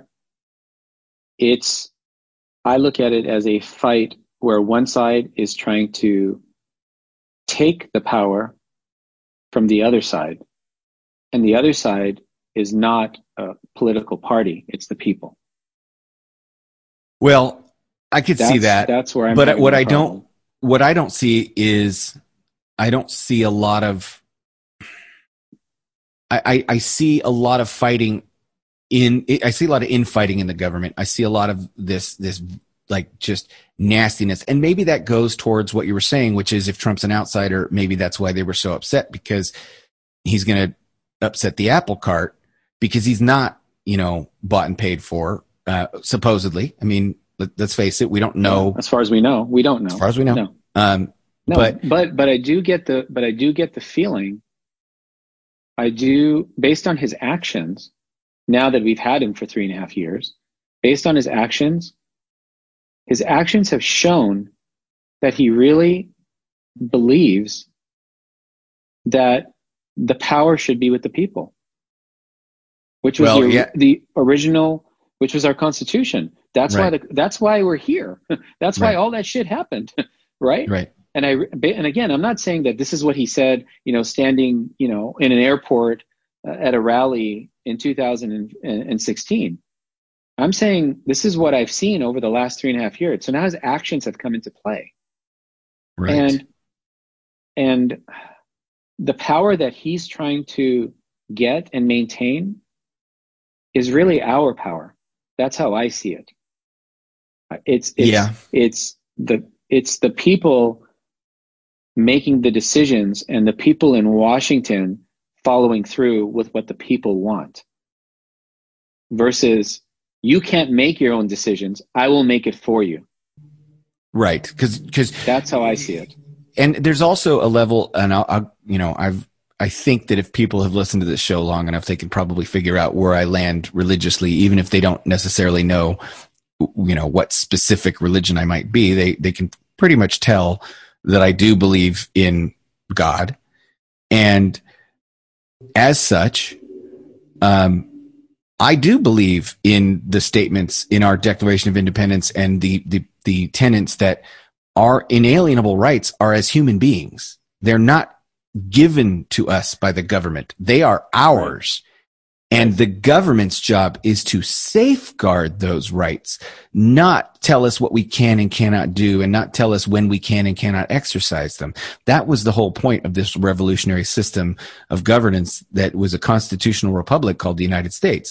I look at it as a fight where one side is trying to take the power from the other side, and the other side is not a political party, it's the people. Well, I could see that. That's where I'm. But what I don't see is, I don't see a lot of. I see a lot of fighting I see a lot of infighting in the government. I see a lot of this like just nastiness. And maybe that goes towards what you were saying, which is, if Trump's an outsider, maybe that's why they were so upset, because he's going to upset the apple cart, because he's not, bought and paid for, supposedly. I mean, let's face it. We don't know. As far as we know, we don't know. As far as we know. No. No, but I do get the feeling. I do, based on his actions, now that we've had him for 3.5 years, based on his actions have shown that he really believes that the power should be with the people, which was the original, which was our Constitution. That's right. That's why we're here. That's why all that shit happened, right? Right. And again, I'm not saying that this is what he said, standing, in an airport at a rally in 2016. I'm saying this is what I've seen over the last 3.5 years. So now his actions have come into play. Right. And the power that he's trying to get and maintain is really our power. That's how I see it. Yeah. It's the people making the decisions and the people in Washington following through with what the people want, versus you can't make your own decisions. I will make it for you. Right. Cause that's how I see it. And there's also a level, and I think that if people have listened to this show long enough, they can probably figure out where I land religiously, even if they don't necessarily know, what specific religion I might be. They can pretty much tell that I do believe in God. And as such, I do believe in the statements in our Declaration of Independence and the tenets that our inalienable rights are as human beings. They're not given to us by the government. They are ours. And the government's job is to safeguard those rights, not tell us what we can and cannot do, and not tell us when we can and cannot exercise them. That was the whole point of this revolutionary system of governance that was a constitutional republic called the United States.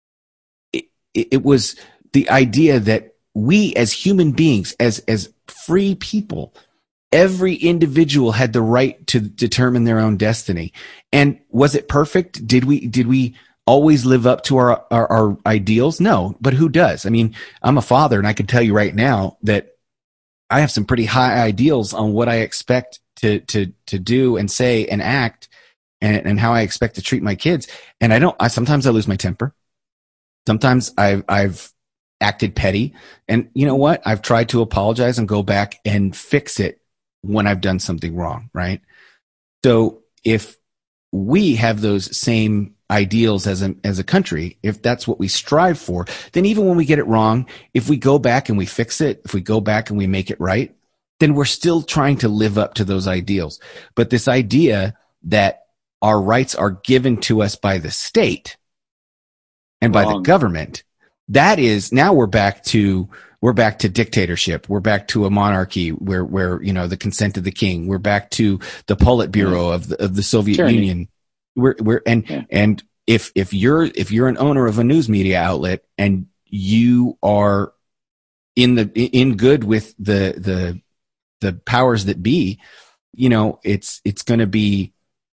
It was the idea that we as human beings, as free people, every individual had the right to determine their own destiny. And was it perfect? Did we always live up to our ideals? No, but who does? I mean, I'm a father, and I can tell you right now that I have some pretty high ideals on what I expect to do and say and act, and how I expect to treat my kids. And sometimes I lose my temper. Sometimes I've acted petty, and you know what? I've tried to apologize and go back and fix it when I've done something wrong, right? So if we have those same ideals as a country, if that's what we strive for, then even when we get it wrong, if we go back and we fix it, if we go back and we make it right, then we're still trying to live up to those ideals. But this idea that our rights are given to us by the state and by the government, that is, now we're back to dictatorship. We're back to a monarchy where the consent of the king. We're back to the Politburo of the Soviet Union. And if you're an owner of a news media outlet and you are in good with the powers that be, it's going to be,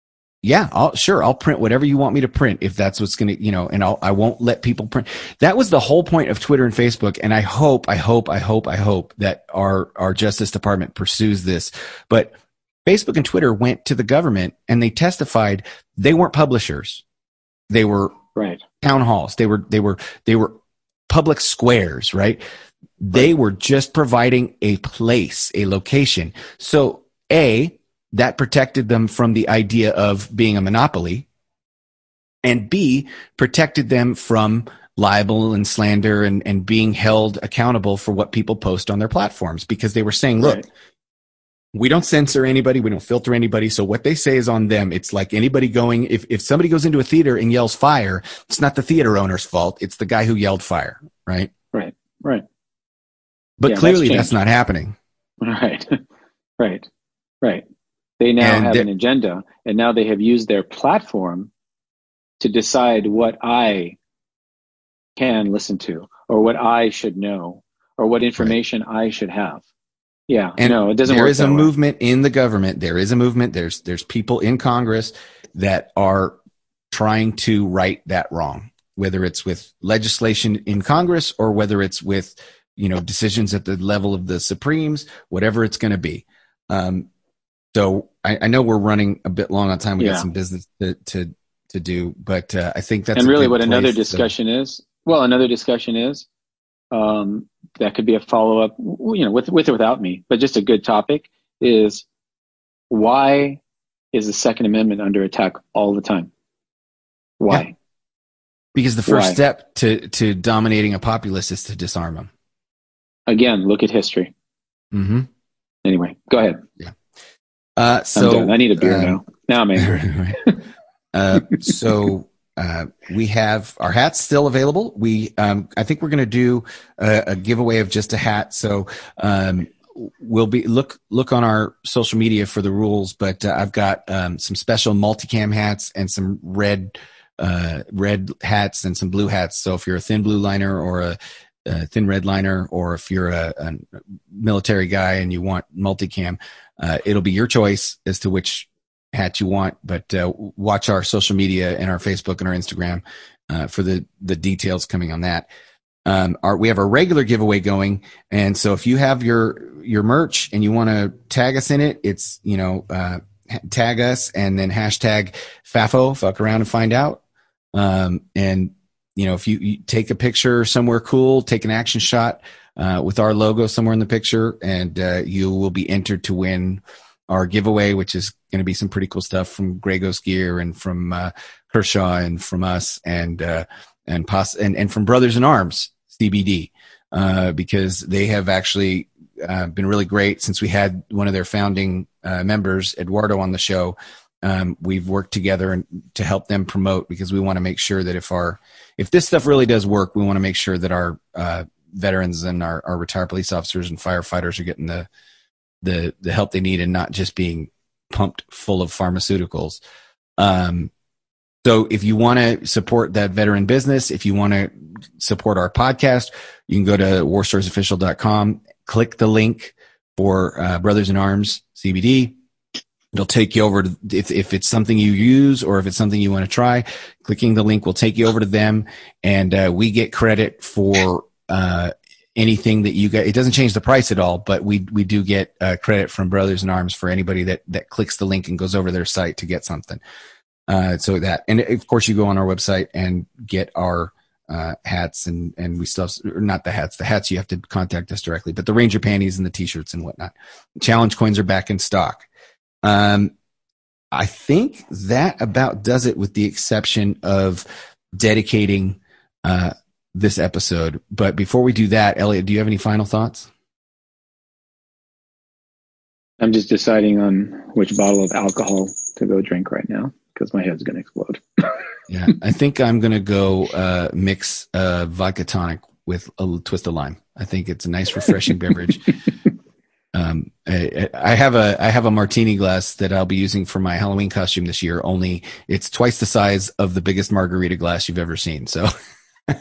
I'll print whatever you want me to print if that's what's going to, and I won't let people print. That was the whole point of Twitter and Facebook. And I hope that our Justice Department pursues this. But Facebook and Twitter went to the government and they testified they weren't publishers. They were town halls. They were public squares, right? They were just providing a place, a location. So that protected them from the idea of being a monopoly, and B, protected them from libel and slander and being held accountable for what people post on their platforms, because they were saying, look, we don't censor anybody. We don't filter anybody. So what they say is on them. It's like anybody if somebody goes into a theater and yells fire, it's not the theater owner's fault. It's the guy who yelled fire. Right. Right. But clearly that's not happening. Right. They now have an agenda, and now they have used their platform to decide what I can listen to, or what I should know, or what information I should have. Yeah, and no, it doesn't work. There is a movement in the government. There is a movement. There's people in Congress that are trying to right that wrong, whether it's with legislation in Congress or whether it's with, decisions at the level of the Supremes, whatever it's going to be. So I know we're running a bit long on time. We got some business to do, but I think that's really what another discussion is. Well, another discussion is that could be a follow up, with or without me, but just a good topic is, why is the Second Amendment under attack all the time? Why? Yeah. Because the first step to dominating a populace is to disarm them. Again, look at history. Mm-hmm. Anyway, go ahead. Yeah. I need a beer now. Now I'm angry. We have our hats still available. I think we're going to do a giveaway of just a hat. So, we'll be look on our social media for the rules, but I've got some special multicam hats and some red hats and some blue hats. So if you're a thin blue liner or thin redliner, or if you're a military guy and you want multicam, it'll be your choice as to which hat you want. But watch our social media and our Facebook and our Instagram for the details coming on that. We have our regular giveaway going, and so if you have your merch and you want to tag us in it, it's tag us and then hashtag FAFO, fuck around and find out. And if you take a picture somewhere cool, take an action shot with our logo somewhere in the picture, and you will be entered to win our giveaway, which is going to be some pretty cool stuff from Grey Ghost Gear and from Kershaw and from us and from Brothers in Arms CBD, because they have actually been really great since we had one of their founding members, Eduardo, on the show. We've worked together to help them promote, because we want to make sure that if this stuff really does work, we want to make sure that our veterans and our retired police officers and firefighters are getting the help they need and not just being pumped full of pharmaceuticals. So if you want to support that veteran business, if you want to support our podcast, you can go to warstoriesofficial.com, click the link for Brothers in Arms CBD. It'll take you over to, if it's something you use or if it's something you want to try, clicking the link will take you over to them, and we get credit for anything that you get. It doesn't change the price at all, but we do get credit from Brothers in Arms for anybody that clicks the link and goes over to their site to get something. So that, and of course you go on our website and get our hats, and we still have, not the hats you have to contact us directly, but the Ranger panties and the t-shirts and whatnot. Challenge coins are back in stock. I think that about does it, with the exception of dedicating this episode. But before we do that, Elliot, do you have any final thoughts? I'm just deciding on which bottle of alcohol to go drink right now, because my head's going to explode. Yeah, I think I'm going to go mix vodka tonic with a twist of lime. I think it's a nice, refreshing beverage. I have a martini glass that I'll be using for my Halloween costume this year. Only it's twice the size of the biggest margarita glass you've ever seen. So, so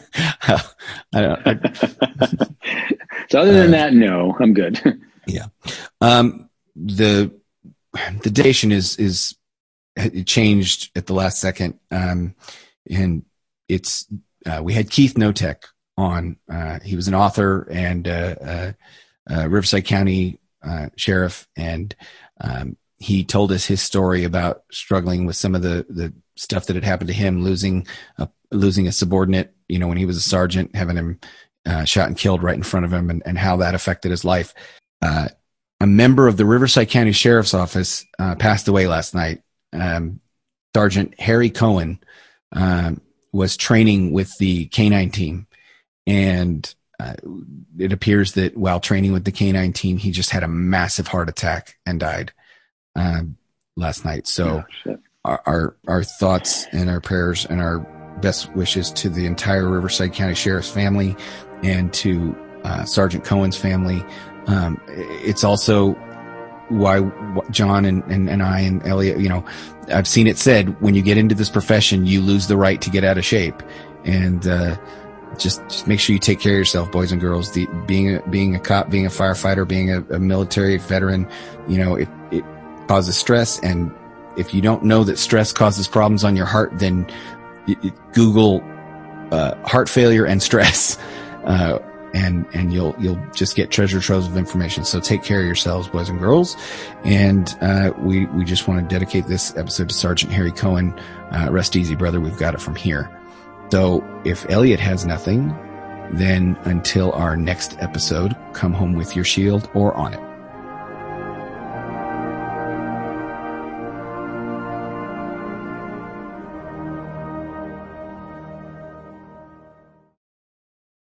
other than that, no, I'm good. Yeah. The dation is it changed at the last second. And it's, we had Keith Notek on, he was an author and, Riverside County sheriff, and he told us his story about struggling with some of the stuff that had happened to him, losing a subordinate, when he was a sergeant, having him shot and killed right in front of him, and how that affected his life. A member of the Riverside County Sheriff's Office passed away last night. Sergeant Harry Cohen was training with the K-9 team, and it appears that while training with the K-9 team, he just had a massive heart attack and died last night. So our thoughts and our prayers and our best wishes to the entire Riverside County Sheriff's family and to Sergeant Cohen's family. It's also why John and I and Elliot, I've seen it said, when you get into this profession, you lose the right to get out of shape. And just make sure you take care of yourself, boys and girls. Being a cop, being a firefighter, being a military veteran, it causes stress. And if you don't know that stress causes problems on your heart, then Google heart failure and stress, and you'll just get treasure troves of information. So take care of yourselves, boys and girls. And we just want to dedicate this episode to Sergeant Harry Cohen. Rest easy, brother. We've got it from here. So if Elliot has nothing, then until our next episode, come home with your shield or on it.